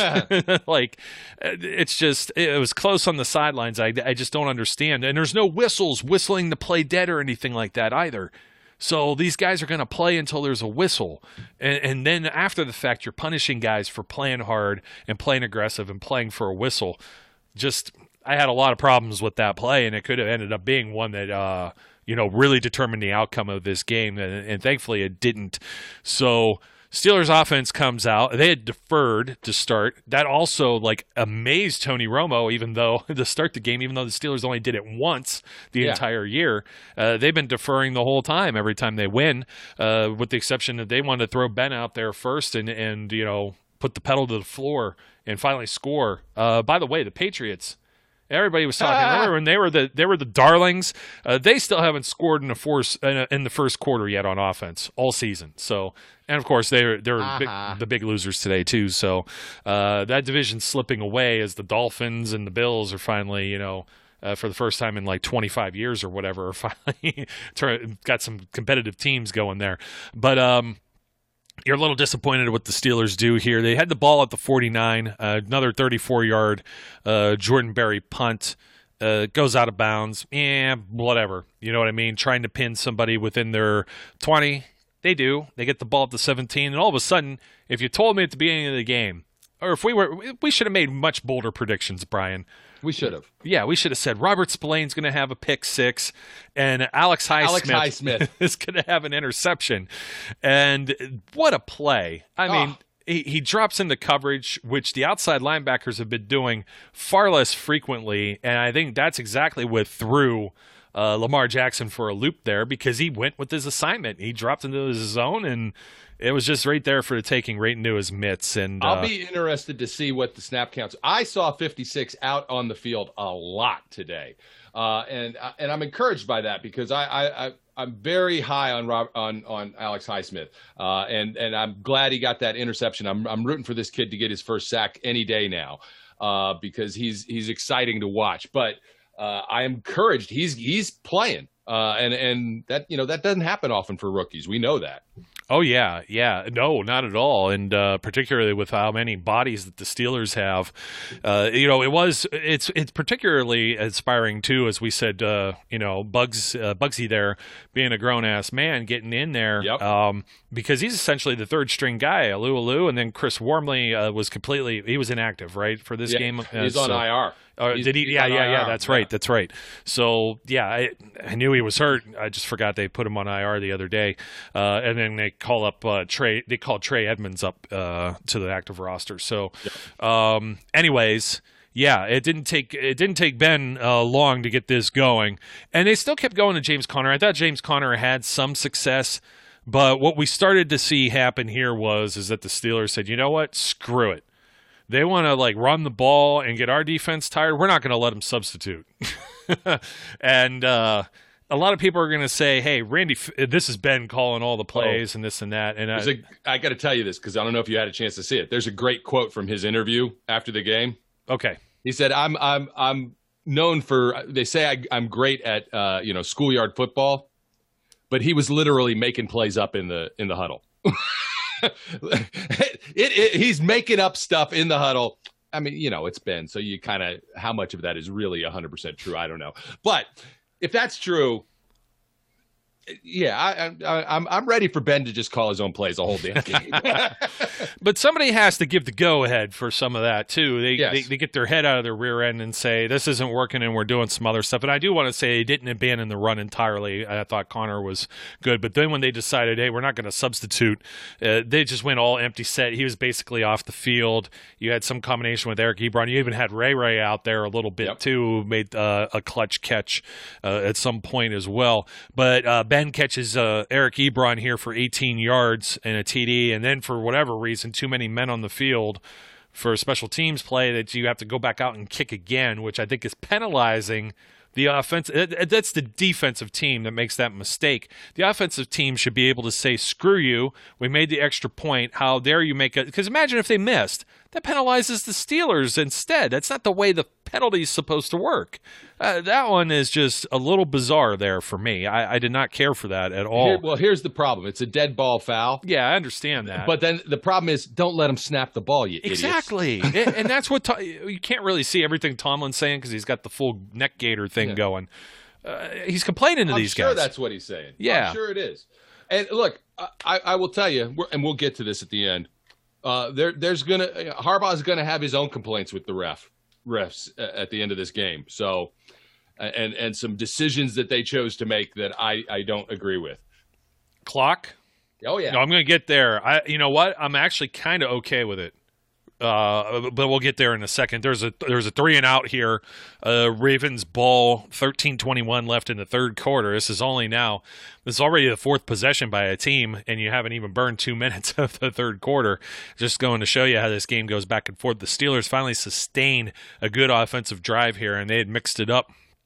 Like, it's just, it was close on the sidelines. I, I just don't understand. And there's no whistles whistling the play dead or anything like that either. So these guys are going to play until there's a whistle. And, and then after the fact, you're punishing guys for playing hard and playing aggressive and playing for a whistle. Just, I had a lot of problems with that play, and it could have ended up being one that, uh, you know, really determined the outcome of this game. And, and thankfully it didn't. So Steelers offense comes out. They had deferred to start. That also, like, amazed Tony Romo, even though to start the game, even though the Steelers only did it once the yeah. entire year. Uh, they've been deferring the whole time every time they win, uh, with the exception that they wanted to throw Ben out there first and, and you know, put the pedal to the floor and finally score. Uh, by the way, the Patriots, everybody was talking. Ah. Remember when they were the they were the darlings? Uh, they still haven't scored in the force in, a, in the first quarter yet on offense all season. So, and of course they're they're uh-huh. big, the big losers today too. So uh, that division's slipping away as the Dolphins and the Bills are finally, you know, uh, for the first time in like twenty-five years or whatever, are finally got some competitive teams going there. But um, you're a little disappointed at what the Steelers do here. They had the ball at the forty-nine, uh, another thirty-four yard uh, Jordan Berry punt. Uh, goes out of bounds. Yeah, whatever. You know what I mean? Trying to pin somebody within their twenty. They do. They get the ball at the seventeen, and all of a sudden, if you told me at the beginning of the game, or if we were, we should have made much bolder predictions, Brian. We should have. Yeah, we should have said Robert Spillane's going to have a pick six, and Alex Highsmith, Alex Highsmith. is going to have an interception. And what a play. I mean, oh. he, he drops into coverage, which the outside linebackers have been doing far less frequently, and I think that's exactly what threw uh, Lamar Jackson for a loop there, because he went with his assignment. He dropped into his zone, and it was just right there for the taking, right into his mitts. And I'll uh, be interested to see what the snap counts. I saw fifty-six out on the field a lot today, uh, and and I'm encouraged by that, because I, I, I I'm very high on Rob, on on Alex Highsmith, uh, and and I'm glad he got that interception. I'm I'm rooting for this kid to get his first sack any day now, uh, because he's he's exciting to watch. But uh, I am encouraged. He's he's playing, uh, and and that you know that doesn't happen often for rookies. We know that. Oh, yeah, yeah. No, not at all. And uh, particularly with how many bodies that the Steelers have. Uh, you know, it was, it's it's particularly inspiring, too, as we said, uh, you know, Bugs, uh, Bugsy there being a grown-ass man getting in there. Yep. Um, because he's essentially the third-string guy, Alou Alou, and then Chris Wormley uh, was completely, he was inactive, right, for this yeah, game? Uh, he's on so, I R. Uh, did he? Yeah, yeah, yeah. That's right. That's right. So yeah, I, I knew he was hurt. I just forgot they put him on I R the other day, uh, and then they call up uh, Trey. They called Trey Edmonds up uh, to the active roster. So, yep. um, anyways, yeah, it didn't take it didn't take Ben uh, long to get this going, and they still kept going to James Conner. I thought James Conner had some success, but what we started to see happen here was is that the Steelers said, you know what, screw it. They want to, like, run the ball and get our defense tired. We're not going to let them substitute. and uh, a lot of people are going to say, hey, Randy, this has been calling all the plays oh. and this and that. And I, a, I got to tell you this, because I don't know if you had a chance to see it. There's a great quote from his interview after the game. Okay. He said, I'm I'm I'm known for, they say I, I'm great at, uh, you know, schoolyard football, but he was literally making plays up in the in the huddle. it, it, he's making up stuff in the huddle. I mean, you know, it's Ben, so you kind of, how much of that is really one hundred percent true, I don't know. But if that's true, Yeah, I, I, I'm I'm ready for Ben to just call his own plays the whole damn game. But somebody has to give the go-ahead for some of that, too. They, Yes. they they get their head out of their rear end and say, this isn't working and we're doing some other stuff. And I do want to say they didn't abandon the run entirely. I thought Connor was good. But then when they decided, hey, we're not going to substitute, uh, they just went all empty set. He was basically off the field. You had some combination with Eric Ebron. You even had Ray Ray out there a little bit, Yep. too, who made uh, a clutch catch uh, at some point as well. But uh, Ben catches uh, Eric Ebron here for eighteen yards and a T D, and then for whatever reason, too many men on the field for a special teams play that you have to go back out and kick again, which I think is penalizing the offense. That's the defensive team that makes that mistake. The offensive team should be able to say, screw you, we made the extra point, how dare you make it? Because imagine if they missed. That penalizes the Steelers instead. That's not the way the penalty is supposed to work. Uh, that one is just a little bizarre there for me. I, I did not care for that at all. Here, well, here's the problem. It's a dead ball foul. Yeah, I understand that. But then the problem is, don't let him snap the ball, you idiots. Exactly. and, and that's what to- you can't really see everything Tomlin's saying because he's got the full neck gator thing Yeah. going. Uh, he's complaining to I'm these sure guys. that's what he's saying. Yeah. I'm sure it is. And look, I, I will tell you, we're, and we'll get to this at the end. Uh, there, there's gonna Harbaugh's gonna have his own complaints with the ref refs at the end of this game. So, and and some decisions that they chose to make that I I don't agree with. Clock. Oh yeah. No, I'm going to get there. I, you know what? I'm actually kind of okay with it. Uh, but we'll get there in a second. There's a there's a three and out here. Uh, Ravens ball, thirteen twenty-one left in the third quarter. This is only now. This is already the fourth possession by a team, and you haven't even burned two minutes of the third quarter. Just going to show you how this game goes back and forth. The Steelers finally sustained a good offensive drive here, and they had mixed it up.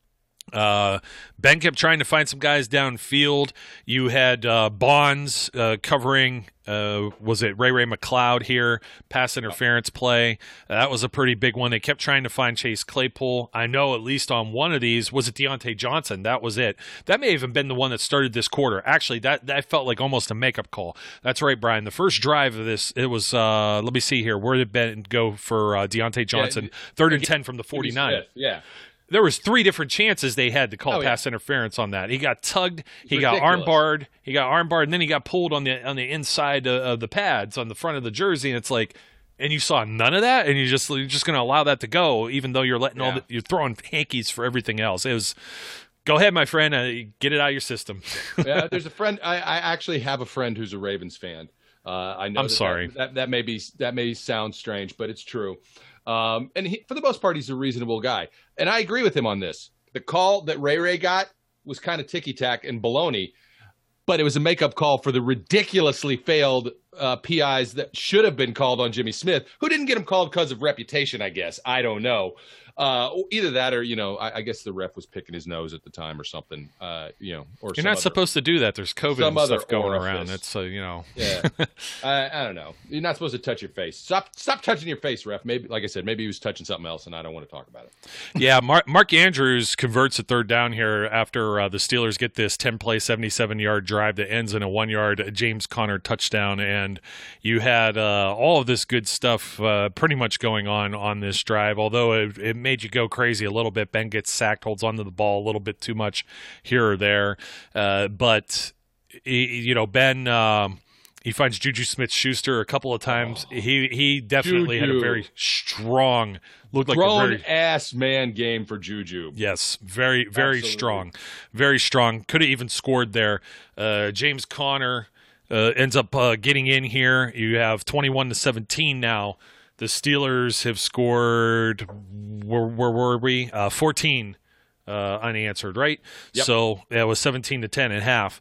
Uh, Ben kept trying to find some guys downfield. You had uh, Bonds uh, covering, uh, was it Ray Ray McLeod here, pass interference play. Uh, that was a pretty big one. They kept trying to find Chase Claypool. I know at least on one of these, was it Deontay Johnson? That was it. That may have even been the one that started this quarter. Actually, that, that felt like almost a makeup call. That's right, Brian. The first drive of this, it was, uh, let me see here, where did Ben go for uh, Deontay Johnson? Yeah, Third and ten from the forty-nine. Yeah. There was three different chances they had to call Oh, yeah. pass interference on that. He got tugged, he Ridiculous. got armbarred, he got armbarred, and then he got pulled on the on the inside of, of the pads on the front of the jersey. And it's like, and you saw none of that, and you just you're just going to allow that to go, even though you're letting all Yeah. the, you're throwing hankies for everything else. It was, go ahead, my friend, uh, get it out of your system. Yeah, there's a friend. I, I actually have a friend who's a Ravens fan. Uh, I know. I'm that sorry. That, that that may be that may sound strange, but it's true. Um, and he, for the most part, he's a reasonable guy, and I agree with him on this. The call that Ray Ray got was kind of ticky tack and baloney, but it was a makeup call for the ridiculously failed uh, P Is that should have been called on Jimmy Smith, who didn't get him called because of reputation. I guess I don't know. Uh, either that or, you know, I, I guess the ref was picking his nose at the time or something, uh, you know, or You're some not other- supposed to do that. There's COVID some and other stuff going orifice. around. It's, uh, you know. Yeah. I, I don't know. You're not supposed to touch your face. Stop stop touching your face, ref. Maybe, like I said, maybe he was touching something else, and I don't want to talk about it. Yeah, Mark, Mark Andrews converts a third down here after uh, the Steelers get this ten-play, seventy-seven-yard drive that ends in a one-yard James Conner touchdown, and you had uh, all of this good stuff uh, pretty much going on on this drive, although it, it made you go crazy a little bit. Ben gets sacked, holds onto the ball a little bit too much here or there, uh, but, he, you know, Ben... Um, He finds Juju Smith-Schuster a couple of times. Oh. He he definitely had a Juju. very strong, looked like a Grown very ass man game for Juju. yes, very very Absolutely. strong, very strong. Could have even scored there. Uh, James Conner uh, ends up uh, getting in here. You have twenty-one to seventeen now. The Steelers have scored. Where, where were we? Uh, fourteen uh, unanswered, right? Yep. So that was seventeen to ten and a half.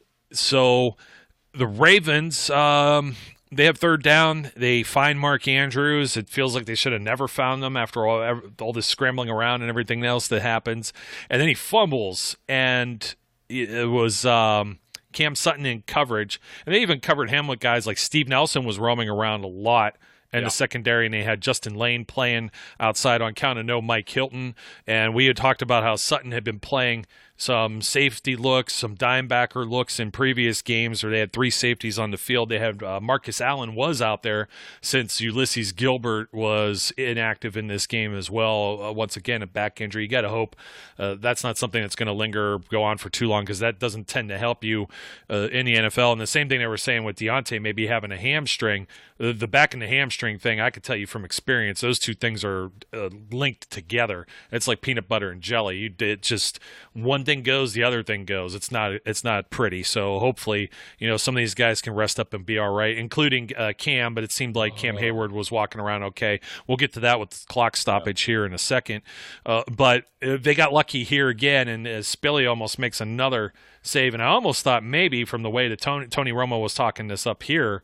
So the Ravens, um, they have third down. They find Mark Andrews. It feels like they should have never found them after all, all this scrambling around and everything else that happens. And then he fumbles, and it was um, Cam Sutton in coverage. And they even covered him with guys like Steve Nelson was roaming around a lot in Yeah. the secondary, and they had Justin Lane playing outside on count of no Mike Hilton. And we had talked about how Sutton had been playing some safety looks, some dime backer looks in previous games where they had three safeties on the field. They had uh, Marcus Allen was out there since Ulysses Gilbert was inactive in this game as well. Uh, once again, a back injury. You got to hope uh, that's not something that's going to linger or go on for too long, because that doesn't tend to help you uh, in the N F L. And the same thing they were saying with Deontay maybe having a hamstring. Uh, the back and the hamstring thing, I could tell you from experience, those two things are uh, linked together. It's like peanut butter and jelly. You did just one thing goes, the other thing goes. It's not it's not pretty. So hopefully, you know, some of these guys can rest up and be all right, including uh, Cam. But it seemed like Cam Hayward was walking around okay. We'll get to that with the clock stoppage here in a second. Uh, but uh, they got lucky here again, and uh, Spilly almost makes another save. And I almost thought maybe from the way that Tony, Tony Romo was talking this up here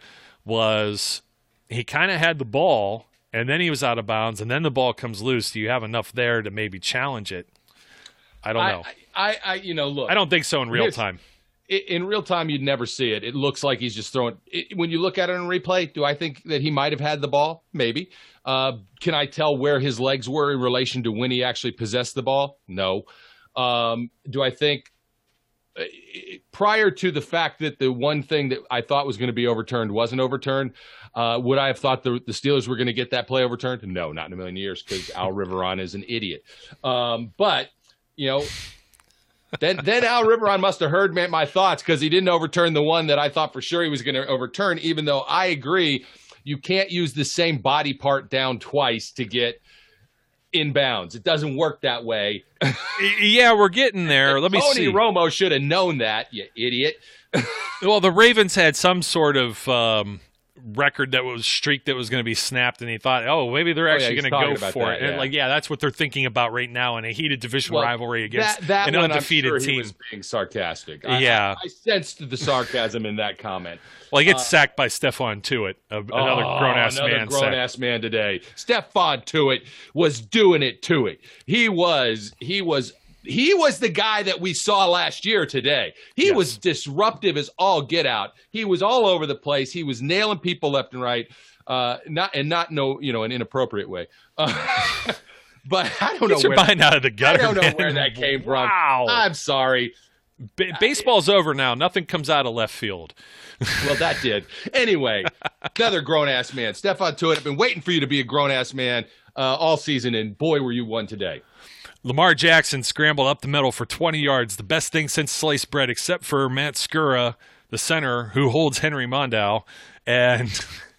was he kind of had the ball, and then he was out of bounds, and then the ball comes loose. Do you have enough there to maybe challenge it? I don't know. I, I, I you know, look. I don't think so in real time. In real time, you'd never see it. It looks like he's just throwing. It, when you look at it in replay, do I think that he might have had the ball? Maybe. Uh, can I tell where his legs were in relation to when he actually possessed the ball? No. Um, do I think uh, prior to the fact that the one thing that I thought was going to be overturned wasn't overturned, uh, would I have thought the, the Steelers were going to get that play overturned? No, not in a million years, because Al Riveron is an idiot. Um, but, you know, then then Al Riveron must have heard my thoughts, because he didn't overturn the one that I thought for sure he was going to overturn, even though I agree you can't use the same body part down twice to get inbounds. It doesn't work that way. Yeah, we're getting there. Let me Tony see. Tony Romo should have known that, you idiot. Well, the Ravens had some sort of um, record that was streak that was going to be snapped, and he thought, oh, maybe they're actually oh, yeah, going to go for that, it. Yeah. And like, yeah, that's what they're thinking about right now in a heated division well, rivalry against that, that an one, undefeated I'm sure team. He was being sarcastic. I, yeah, I, I sensed the sarcasm in that comment. Well, he gets uh, sacked by Stephon Tuitt, another oh, grown-ass another man. grown-ass man today. Stephon Tuitt was doing it to it. He was, he was, he was the guy that we saw last year today. He yes. was disruptive as all get out. He was all over the place. He was nailing people left and right, uh, not and not no, you know, an inappropriate way. Uh, but I don't Get know your where mind out of the gutter. I don't know man. where that came from. Wow. I'm sorry. B- baseball's over now. Nothing comes out of left field. Well, that did. Anyway, another grown-ass man. Stephon Tuitt, I've been waiting for you to be a grown-ass man uh, all season, and boy, were you one today. Lamar Jackson scrambled up the middle for twenty yards, the best thing since sliced bread, except for Matt Skura, the center, who holds Henry Mondow. And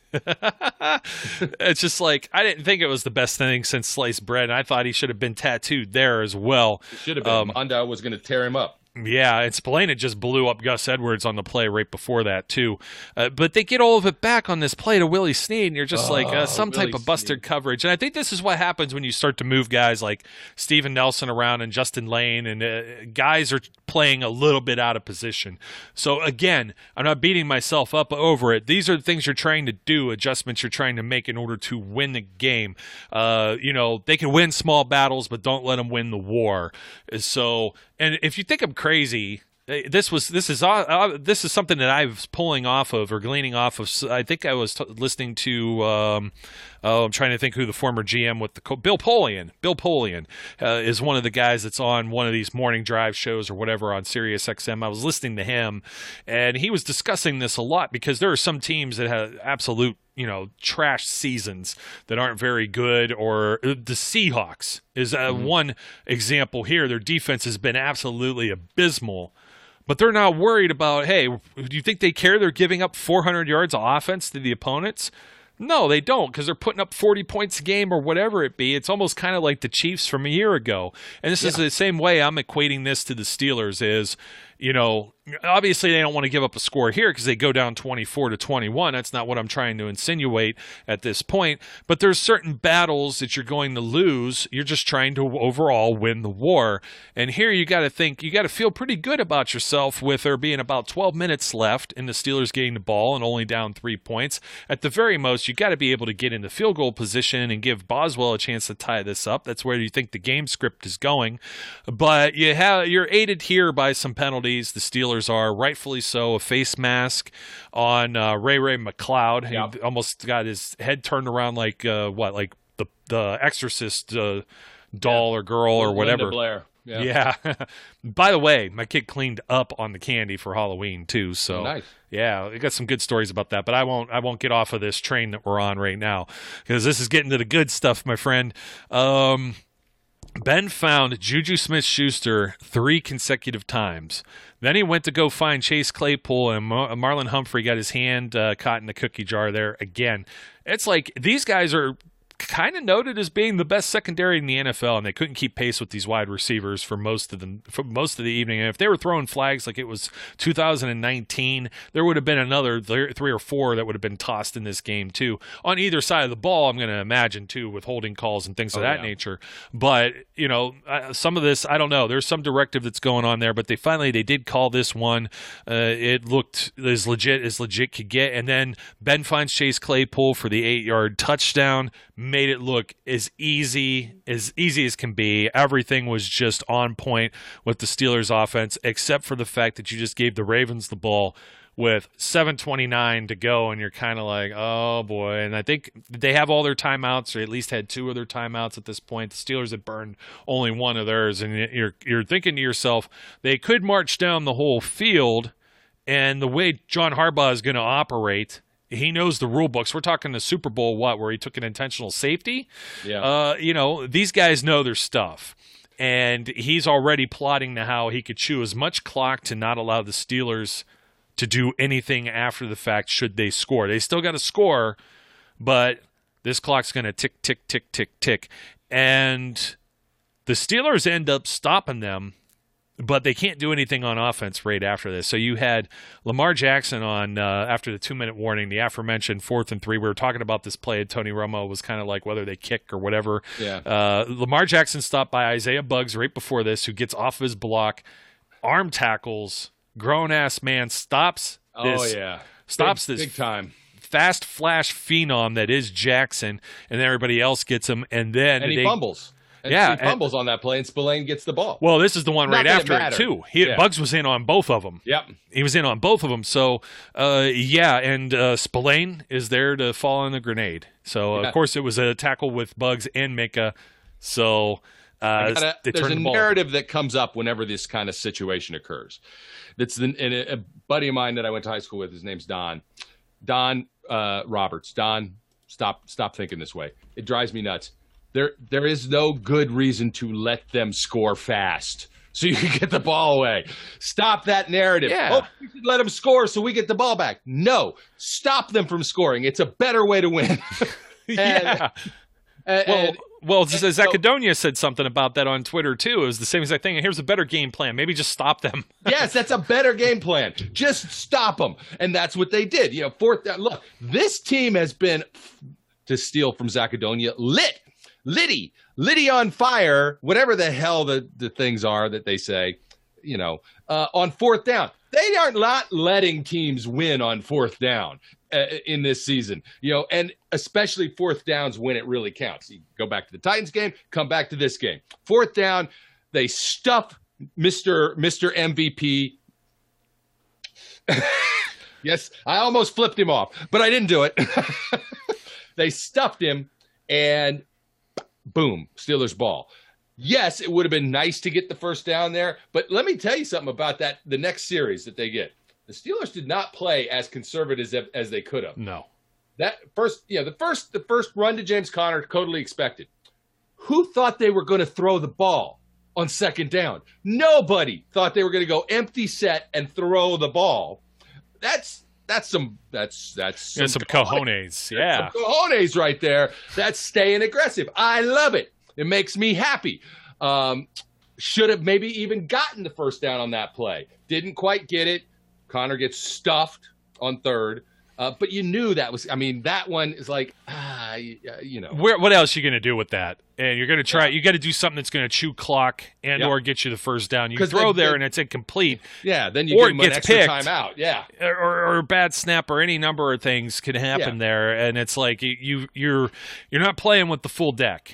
it's just like, I didn't think it was the best thing since sliced bread. I thought he should have been tattooed there as well. He should have been. Um, Mondow was going to tear him up. Yeah, and Spillane just blew up Gus Edwards on the play right before that, too. Uh, but they get all of it back on this play to Willie Snead, and you're just oh, like, uh, some Willie type of busted Snead. coverage. And I think this is what happens when you start to move guys like Steven Nelson around and Justin Lane, and uh, guys are playing a little bit out of position. So, again, I'm not beating myself up over it. These are the things you're trying to do, adjustments you're trying to make in order to win the game. Uh, you know, they can win small battles, but don't let them win the war. So, and if you think I'm crazy, This was this is uh, this is something that I was pulling off of or gleaning off of. I think I was t- listening to. Um, oh, I'm trying to think who the former G M with the co- Bill Polian. Bill Polian uh, is one of the guys that's on one of these morning drive shows or whatever on Sirius X M. I was listening to him, and he was discussing this a lot because there are some teams that have absolute, you know, trash seasons that aren't very good, or the Seahawks is uh, mm-hmm. one example here. Their defense has been absolutely abysmal. But they're not worried about, hey, do you think they care they're giving up four hundred yards of offense to the opponents? No, they don't, because they're putting up forty points a game or whatever it be. It's almost kind of like the Chiefs from a year ago. And this yeah. is the same way I'm equating this to the Steelers is, you know, obviously they don't want to give up a score here because they go down twenty-four to twenty-one. That's not what I'm trying to insinuate at this point. But there's certain battles that you're going to lose. You're just trying to overall win the war. And here you got to think, you got to feel pretty good about yourself with there being about twelve minutes left and the Steelers getting the ball and only down three points. At the very most, you got to be able to get into field goal position and give Boswell a chance to tie this up. That's where you think the game script is going. But you have, you're aided here by some penalties. The Steelers are, rightfully so, a face mask on uh, Ray Ray McCloud. Yep. He almost got his head turned around like, uh, what, like the the Exorcist uh, doll yeah. or girl or Linda whatever. Blair. Yeah. yeah. By the way, my kid cleaned up on the candy for Halloween too. So Oh, nice. yeah, we got some good stories about that. But I won't. I won't get off of this train that we're on right now because this is getting to the good stuff, my friend. Um, Ben found Juju Smith-Schuster three consecutive times. Then he went to go find Chase Claypool, and Mar- Marlon Humphrey got his hand uh, caught in the cookie jar there again. It's like these guys are kind of noted as being the best secondary in the N F L, and they couldn't keep pace with these wide receivers for most of the for most of the evening. And if they were throwing flags like it was two thousand nineteen, there would have been another th- three or four that would have been tossed in this game too on either side of the ball. I'm going to imagine too, with holding calls and things of Oh, that yeah. nature. But you know, uh, some of this, I don't know. There's some directive that's going on there, but they finally they did call this one. Uh, it looked as legit as legit could get, and then Ben finds Chase Claypool for the eight yard touchdown. Made it look as easy as easy as can be. Everything was just on point with the Steelers offense, except for the fact that you just gave the Ravens the ball with seven twenty-nine to go, and you're kind of like, oh boy. And I think they have all their timeouts, or at least had two of their timeouts at this point. The Steelers had burned only one of theirs, and you're you're thinking to yourself, they could march down the whole field, and the way John Harbaugh is going to operate, he knows the rule books. We're talking the Super Bowl, what, where he took an intentional safety? Yeah. Uh, you know, these guys know their stuff. And he's already plotting to how he could chew as much clock to not allow the Steelers to do anything after the fact should they score. They still got to score, but this clock's going to tick, tick, tick, tick, tick. And the Steelers end up stopping them, but they can't do anything on offense right after this. So you had Lamar Jackson on uh, after the two-minute warning, the aforementioned fourth and three. We were talking about this play. Tony Romo was kind of like whether they kick or whatever. Yeah. Uh, Lamar Jackson stopped by Isaiah Buggs right before this, who gets off his block, arm tackles, grown-ass man, stops this. Oh, yeah. Stops big, this big time. fast flash phenom that is Jackson, and everybody else gets him. And then And he they, fumbles. And Yeah, he fumbles on that play, and Spillane gets the ball. Well, this is the one Not right that it after it, mattered. too. He, Yeah. Buggs was in on both of them. Yep. He was in on both of them. So, uh, yeah, and uh, Spillane is there to fall on the grenade. So, Yeah. of course, it was a tackle with Buggs and Mika. So, uh, Gotta- they there's turned a the ball. narrative that comes up whenever this kind of situation occurs. That's the, and a, a buddy of mine that I went to high school with. His name's Don. Don uh, Roberts. Don, stop, stop thinking this way. It drives me nuts. There, there is no good reason to let them score fast so you can get the ball away. Stop that narrative. Yeah. Oh, we should let them score so we get the ball back. No, stop them from scoring. It's a better way to win. yeah. And- Well, and- well, so- Zacchadonia said something about that on Twitter, too. It was the same exact thing. And here's a better game plan. Maybe just stop them. Yes, that's a better game plan. Just stop them. And that's what they did. You know, fourth down. Look, this team has been, to steal from Zacchadonia, lit. Liddy. Liddy on fire, whatever the hell the, the things are that they say, you know, uh, on fourth down. They are not letting teams win on fourth down uh, in this season, you know, and especially fourth downs when it really counts. You go back to the Titans game, come back to this game. Fourth down, they stuff Mister Mister M V P. Yes, I almost flipped him off, but I didn't do it. They stuffed him, and boom, Steelers ball. Yes, it would have been nice to get the first down there, but let me tell you something about that. The next series that they get, the Steelers did not play as conservative as, as they could have. No. That first, yeah, the first, the first run to James Conner, totally expected. Who thought they were going to throw the ball on second down? Nobody thought they were going to go empty set and throw the ball. That's that's some that's that's some, Yeah, some cojones. Yeah. some cojones right there. That's staying aggressive. I love it. It makes me happy. Um, should have maybe even gotten the first down on that play. Didn't quite get it. Connor gets stuffed on third. Uh, but you knew that was, I mean, that one is like, ah, you, you know. Where, what else are you going to do with that? And you're going to try, you got to do something that's going to chew clock and Yeah. or get you the first down. You 'Cause throw they- there they- and it's incomplete. Yeah, then you Or give it them an gets extra picked. timeout. Yeah. Or, or a bad snap or any number of things can happen Yeah. there. And it's like you, you, you're you're not playing with the full deck.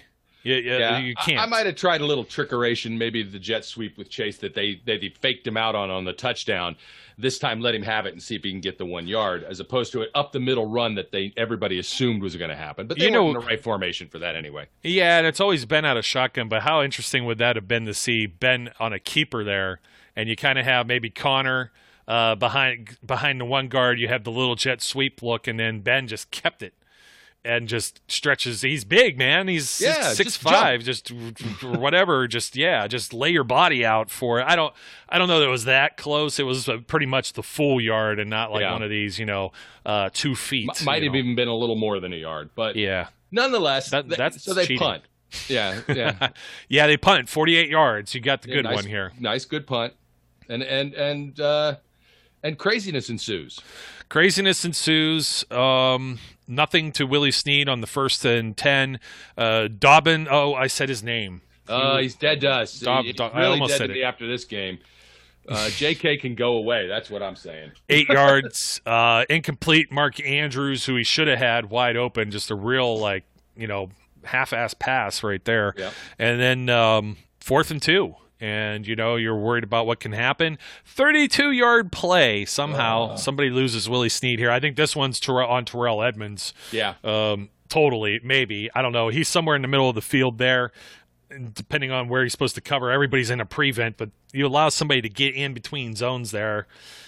You, you, Yeah, you can't. I, I might have tried a little trickeration, maybe the jet sweep with Chase that they, they they faked him out on on the touchdown. This time, let him have it and see if he can get the one yard, as opposed to an up the middle run that they everybody assumed was going to happen. But they You weren't know- in the right formation for that anyway. Yeah, and it's always been out of shotgun, but how interesting would that have been to see Ben on a keeper there, and you kind of have maybe Connor uh, behind behind the one guard, you have the little jet sweep look, and then Ben just kept it and just stretches. He's big, man. He's Yeah, six just five, just or whatever. Just yeah, just lay your body out for it. I don't, I don't know that it was that close. It was uh, pretty much the full yard, and not like Yeah. one of these, you know, uh, two feet. M- might you have know. even been a little more than a yard, but Yeah. nonetheless, That- th- that's so they cheating. punt. Yeah, yeah. Yeah, they punt forty-eight yards. You got the Yeah, good nice, one here. Nice, good punt, and and and uh, and craziness ensues. Craziness ensues. Um, nothing to Willie Snead on the first and ten. Uh, Dobbin. Oh, I said his name. Uh, he's dead to us. Dob- He's Dob- I really almost dead said to it. me after this game. Uh, J K can go away. That's what I'm saying. Eight yards. Uh, incomplete. Mark Andrews, who he should have had wide open. Just a real, like, you know, half-ass pass right there. Yeah. And then um, fourth and two. And, you know, you're worried about what can happen. thirty-two-yard play. Somehow Uh. somebody loses Willie Snead here. I think this one's Terrell, on Terrell Edmonds. Yeah. Um, totally, maybe. I don't know. He's somewhere in the middle of the field there, and depending on where he's supposed to cover. Everybody's in a prevent, but you allow somebody to get in between zones there.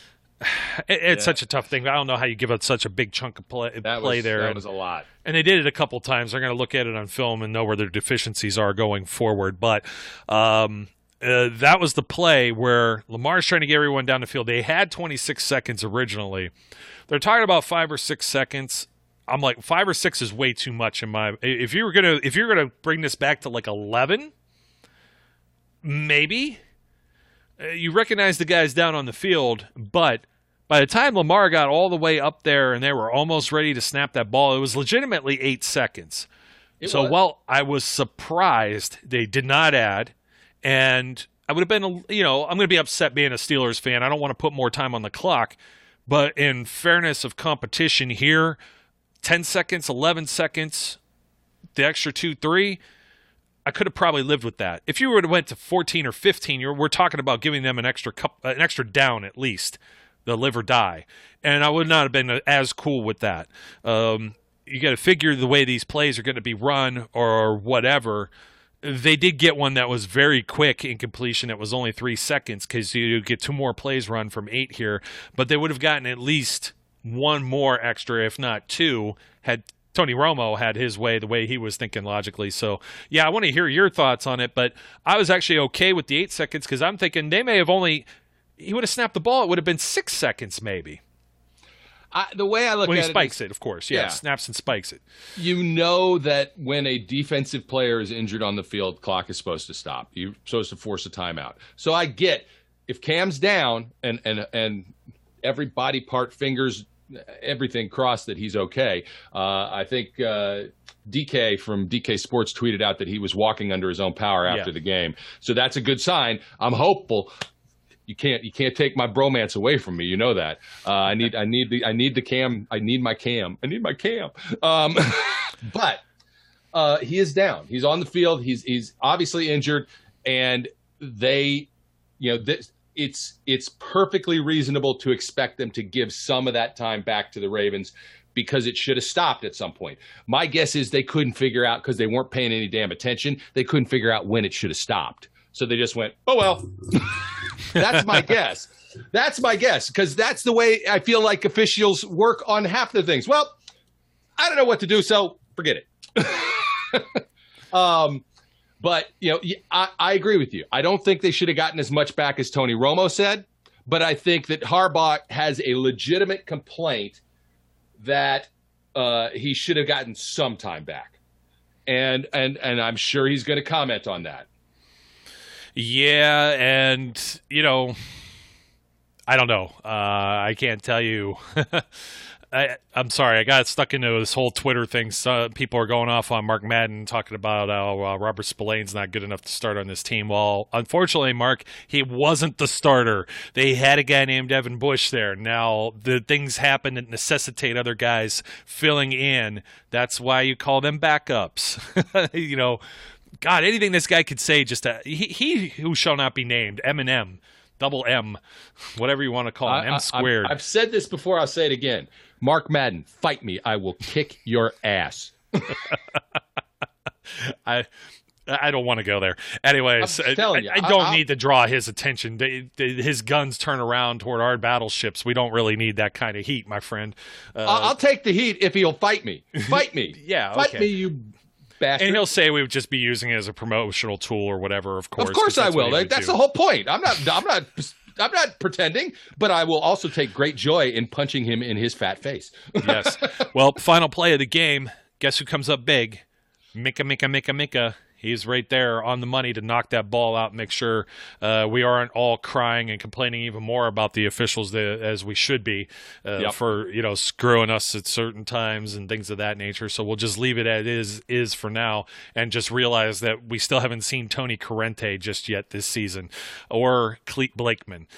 It, it's Yeah. such a tough thing. I don't know how you give up such a big chunk of play, That play was there. that and, was a lot. and they did it a couple times. They're going to look at it on film and know where their deficiencies are going forward. But um, uh, that was the play where Lamar's trying to get everyone down the field. They had twenty-six seconds originally. They're talking about five or six seconds. I'm like, five or six is way too much in my. If you were gonna, if you're gonna bring this back to like eleven, maybe. Uh, you recognize the guys down on the field, but by the time Lamar got all the way up there and they were almost ready to snap that ball, it was legitimately eight seconds. It so was. while I was surprised they did not add, and I would have been, you know, I'm going to be upset being a Steelers fan. I don't want to put more time on the clock, but in fairness of competition here, ten seconds, eleven seconds, the extra two, three, I could have probably lived with that. If you would have went to fourteen or fifteen, you're, we're talking about giving them an extra cup, an extra down at least, the live or die, and I would not have been as cool with that. Um, you got to figure the way these plays are going to be run or whatever. They did get one that was very quick in completion. It was only three seconds because you get two more plays run from eight here, but they would have gotten at least one more extra, if not two, had Tony Romo had his way, the way he was thinking logically. So, yeah, I want to hear your thoughts on it, but I was actually okay with the eight seconds because I'm thinking they may have only – he would have snapped the ball. It would have been six seconds maybe. I, the way I look When he at spikes it, it, of course. Yeah, Yeah. snaps and spikes it. is, you know that when a defensive player is injured on the field, clock is supposed to stop. You're supposed to force a timeout. So I get if Cam's down and and and every body part, fingers, everything crossed that he's okay. Uh, I think uh, D K from D K Sports tweeted out that he was walking under his own power after Yeah. the game. So that's a good sign. I'm hopeful. You can't you can't take my bromance away from me. You know that. Uh, I need I need the I need the cam. I need my cam. I need my cam. Um, but uh, he is down. He's on the field. He's he's obviously injured, and they, you know, this, it's it's perfectly reasonable to expect them to give some of that time back to the Ravens because it should have stopped at some point. My guess is they couldn't figure out because they weren't paying any damn attention. They couldn't figure out when it should have stopped. So they just went, oh well. That's my guess. That's my guess because that's the way I feel like officials work on half the things. Well, I don't know what to do, so forget it. um, but you know, I, I agree with you. I don't think they should have gotten as much back as Tony Romo said, but I think that Harbaugh has a legitimate complaint that uh, he should have gotten some time back, and and and I'm sure he's going to comment on that. Yeah, and, you know, I don't know. Uh, I can't tell you. I, I'm sorry. I got stuck into this whole Twitter thing. So people are going off on Mark Madden talking about how uh, Robert Spillane's not good enough to start on this team. Well, unfortunately, Mark, he wasn't the starter. They had a guy named Evan Bush there. Now, the things happen that necessitate other guys filling in. That's why you call them backups. You know, God, anything this guy could say, just to, he, he who shall not be named, Eminem, double M, whatever you want to call him, I, M squared. I, I've said this before. I'll say it again. Mark Madden, fight me. I will kick your ass. I I don't want to go there. Anyways, I'm telling you, I, I don't I, need to draw his attention. They, they, his guns turn around toward our battleships. We don't really need that kind of heat, my friend. Uh, I'll, I'll take the heat if he'll fight me. Fight me. Yeah, Fight okay. me, you bastard. And he'll say we would just be using it as a promotional tool or whatever, of course. Of course I will. That's That's do. the whole point. I'm not I'm not I'm not pretending, but I will also take great joy in punching him in his fat face. Yes. Well, final play of the game. Guess who comes up big? Mika, Mika, Mika, Mika. He's right there on the money to knock that ball out and make sure uh, we aren't all crying and complaining even more about the officials that, as we should be uh, Yep. for, you know, screwing us at certain times and things of that nature. So we'll just leave it as is, is for now and just realize that we still haven't seen Tony Corrente just yet this season or Cleet Blakeman.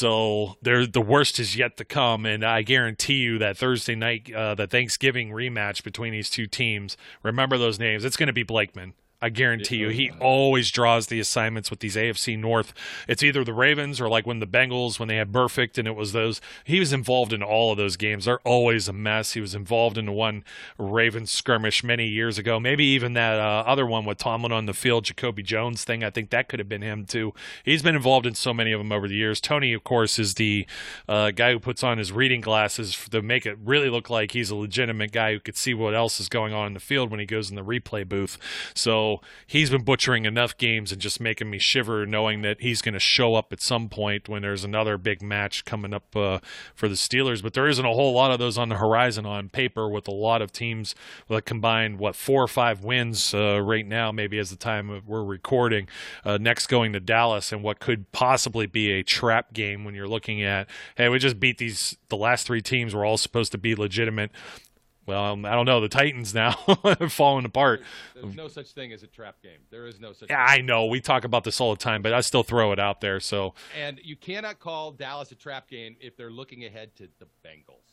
So there, the worst is yet to come. And I guarantee you that Thursday night, uh, the Thanksgiving rematch between these two teams, remember those names. It's going to be Blakeman. I guarantee you, he always draws the assignments with these A F C North. It's either the Ravens or like when the Bengals, when they had Burfict and it was those. He was involved in all of those games. They're always a mess. He was involved in the one Ravens skirmish many years ago. Maybe even that uh, other one with Tomlin on the field, Jacoby Jones thing. I think that could have been him too. He's been involved in so many of them over the years. Tony, of course, is the uh, guy who puts on his reading glasses to make it really look like he's a legitimate guy who could see what else is going on in the field when he goes in the replay booth. So he's been butchering enough games and just making me shiver knowing that he's going to show up at some point when there's another big match coming up uh, for the Steelers. But there isn't a whole lot of those on the horizon on paper with a lot of teams that combined, what, four or five wins uh, right now, maybe as the time of we're recording. Uh, next going to Dallas and what could possibly be a trap game when you're looking at, hey, we just beat these, the last three teams were all supposed to be legitimate. Well, um, I don't know. The Titans now have fallen apart. There's no such thing as a trap game. There is no such Yeah, thing. I know. We talk about this all the time, but I still throw it out there. So, And you cannot call Dallas a trap game if they're looking ahead to the Bengals.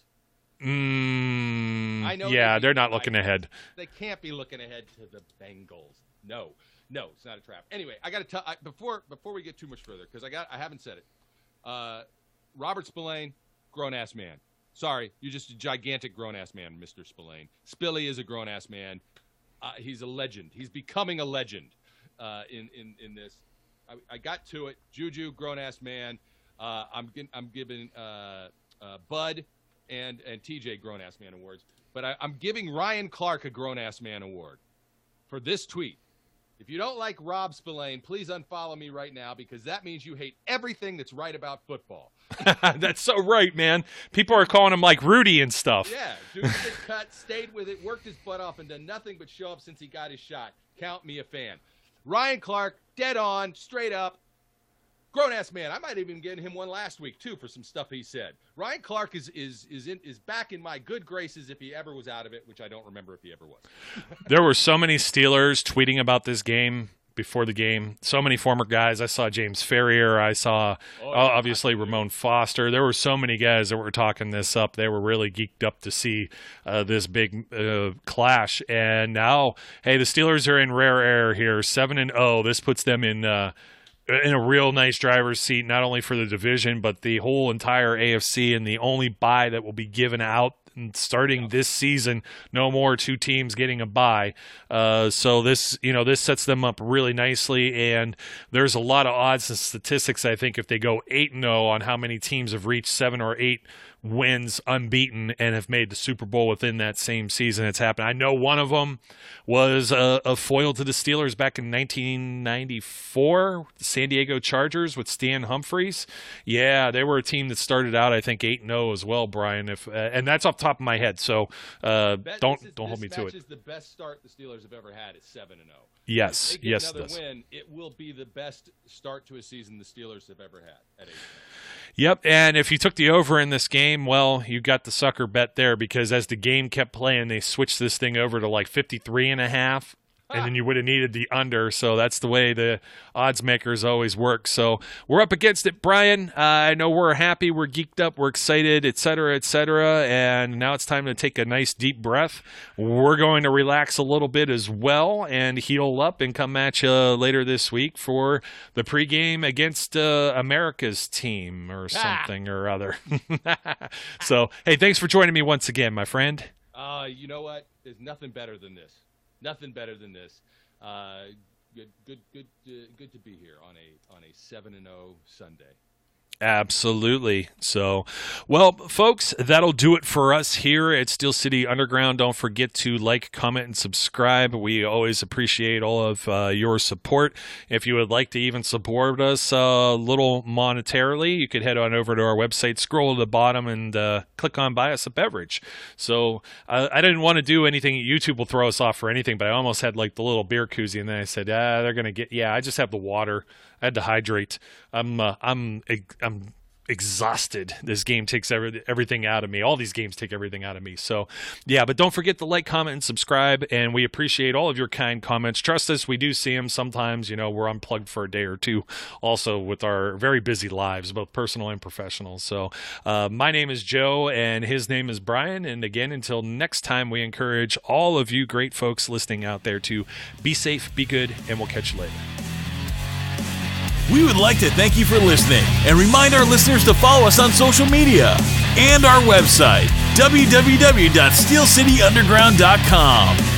mm, I know yeah, they- they're not looking I- ahead. They can't be looking ahead to the Bengals. No, no, it's not a trap. Anyway, I got to tell I, before before we get too much further because I got I haven't said it. Uh, Robert Spillane, grown ass man. Sorry, you're just a gigantic grown-ass man, Mister Spillane. Spilly is a grown-ass man. Uh, he's a legend. He's becoming a legend uh, in, in, in this. I, I got to it. Juju, grown-ass man. Uh, I'm, I'm giving uh, uh, Bud and, and T J grown-ass man awards. But I, I'm giving Ryan Clark a grown-ass man award for this tweet. If you don't like Rob Spillane, please unfollow me right now because that means you hate everything that's right about football. That's so right, man. People are calling him like Rudy and stuff. Yeah, dude did cut, stayed with it, worked his butt off, and done nothing but show up since he got his shot. Count me a fan. Ryan Clark, dead on, straight up, grown-ass man. I might even get him one last week, too, for some stuff he said. Ryan Clark is is is in, is back in my good graces if he ever was out of it, which I don't remember if he ever was. There were so many Steelers tweeting about this game before the game. So many former guys. I saw James Ferrier. I saw, Oh, uh, yeah, obviously, Ramon Foster. There were so many guys that were talking this up. They were really geeked up to see uh, this big uh, clash. And now, hey, the Steelers are in rare air here, seven and oh. This puts them in uh, in a real nice driver's seat, not only for the division, but the whole entire A F C, and the only bye that will be given out starting this season. No more two teams getting a bye. Uh, so this, you know, this sets them up really nicely. And there's a lot of odds and statistics, I think, if they go eight and oh on how many teams have reached seven or eight wins unbeaten and have made the Super Bowl within that same season. It's happened. I know one of them was a, a foil to the Steelers back in nineteen ninety-four, the San Diego Chargers with Stan Humphries. Yeah, they were a team that started out, I think, eight and oh as well, Brian. If uh, and that's off the top of my head, so uh, Bet- don't this is- don't hold me this to match it. is the best start the Steelers have ever had. It's seven and oh. Yes, If they get yes, it another does. win, it will be the best start to a season the Steelers have ever had at eight. Yep, and if you took the over in this game, well, you got the sucker bet there because as the game kept playing, they switched this thing over to like fifty-three and a half. and then you would have needed the under. So that's the way the odds makers always work. So we're up against it, Brian. Uh, I know we're happy, we're geeked up, we're excited, et cetera, et cetera. And now it's time to take a nice deep breath. We're going to relax a little bit as well and heal up and come at you later this week for the pregame against uh, America's team or something ah. or other. So, hey, thanks for joining me once again, my friend. Uh, you know what? There's nothing better than this. Nothing better than this. Uh, good, good, good, uh, good to be here on a on a seven and zero Sunday. Absolutely. So, well, folks, that'll do it for us here at Steel City Underground. Don't forget to like, comment, and subscribe. We always appreciate all of uh, your support. If you would like to even support us a uh, little monetarily, you could head on over to our website, scroll to the bottom, and uh, click on Buy Us a Beverage. So uh, I didn't want to do anything. YouTube will throw us off for anything, but I almost had like the little beer koozie, and then I said, ah, they're going to get, yeah, I just have the water. I had to hydrate. I'm uh, I'm I'm exhausted. This game takes every, everything out of me. All these games take everything out of me. So, yeah, but don't forget to like, comment, and subscribe, and we appreciate all of your kind comments. Trust us, we do see them sometimes. You know, we're unplugged for a day or two also with our very busy lives, both personal and professional. So, uh, my name is Joe, and his name is Brian, and again, until next time, we encourage all of you great folks listening out there to be safe, be good, and we'll catch you later. We would like to thank you for listening and remind our listeners to follow us on social media and our website, w w w dot steel city underground dot com.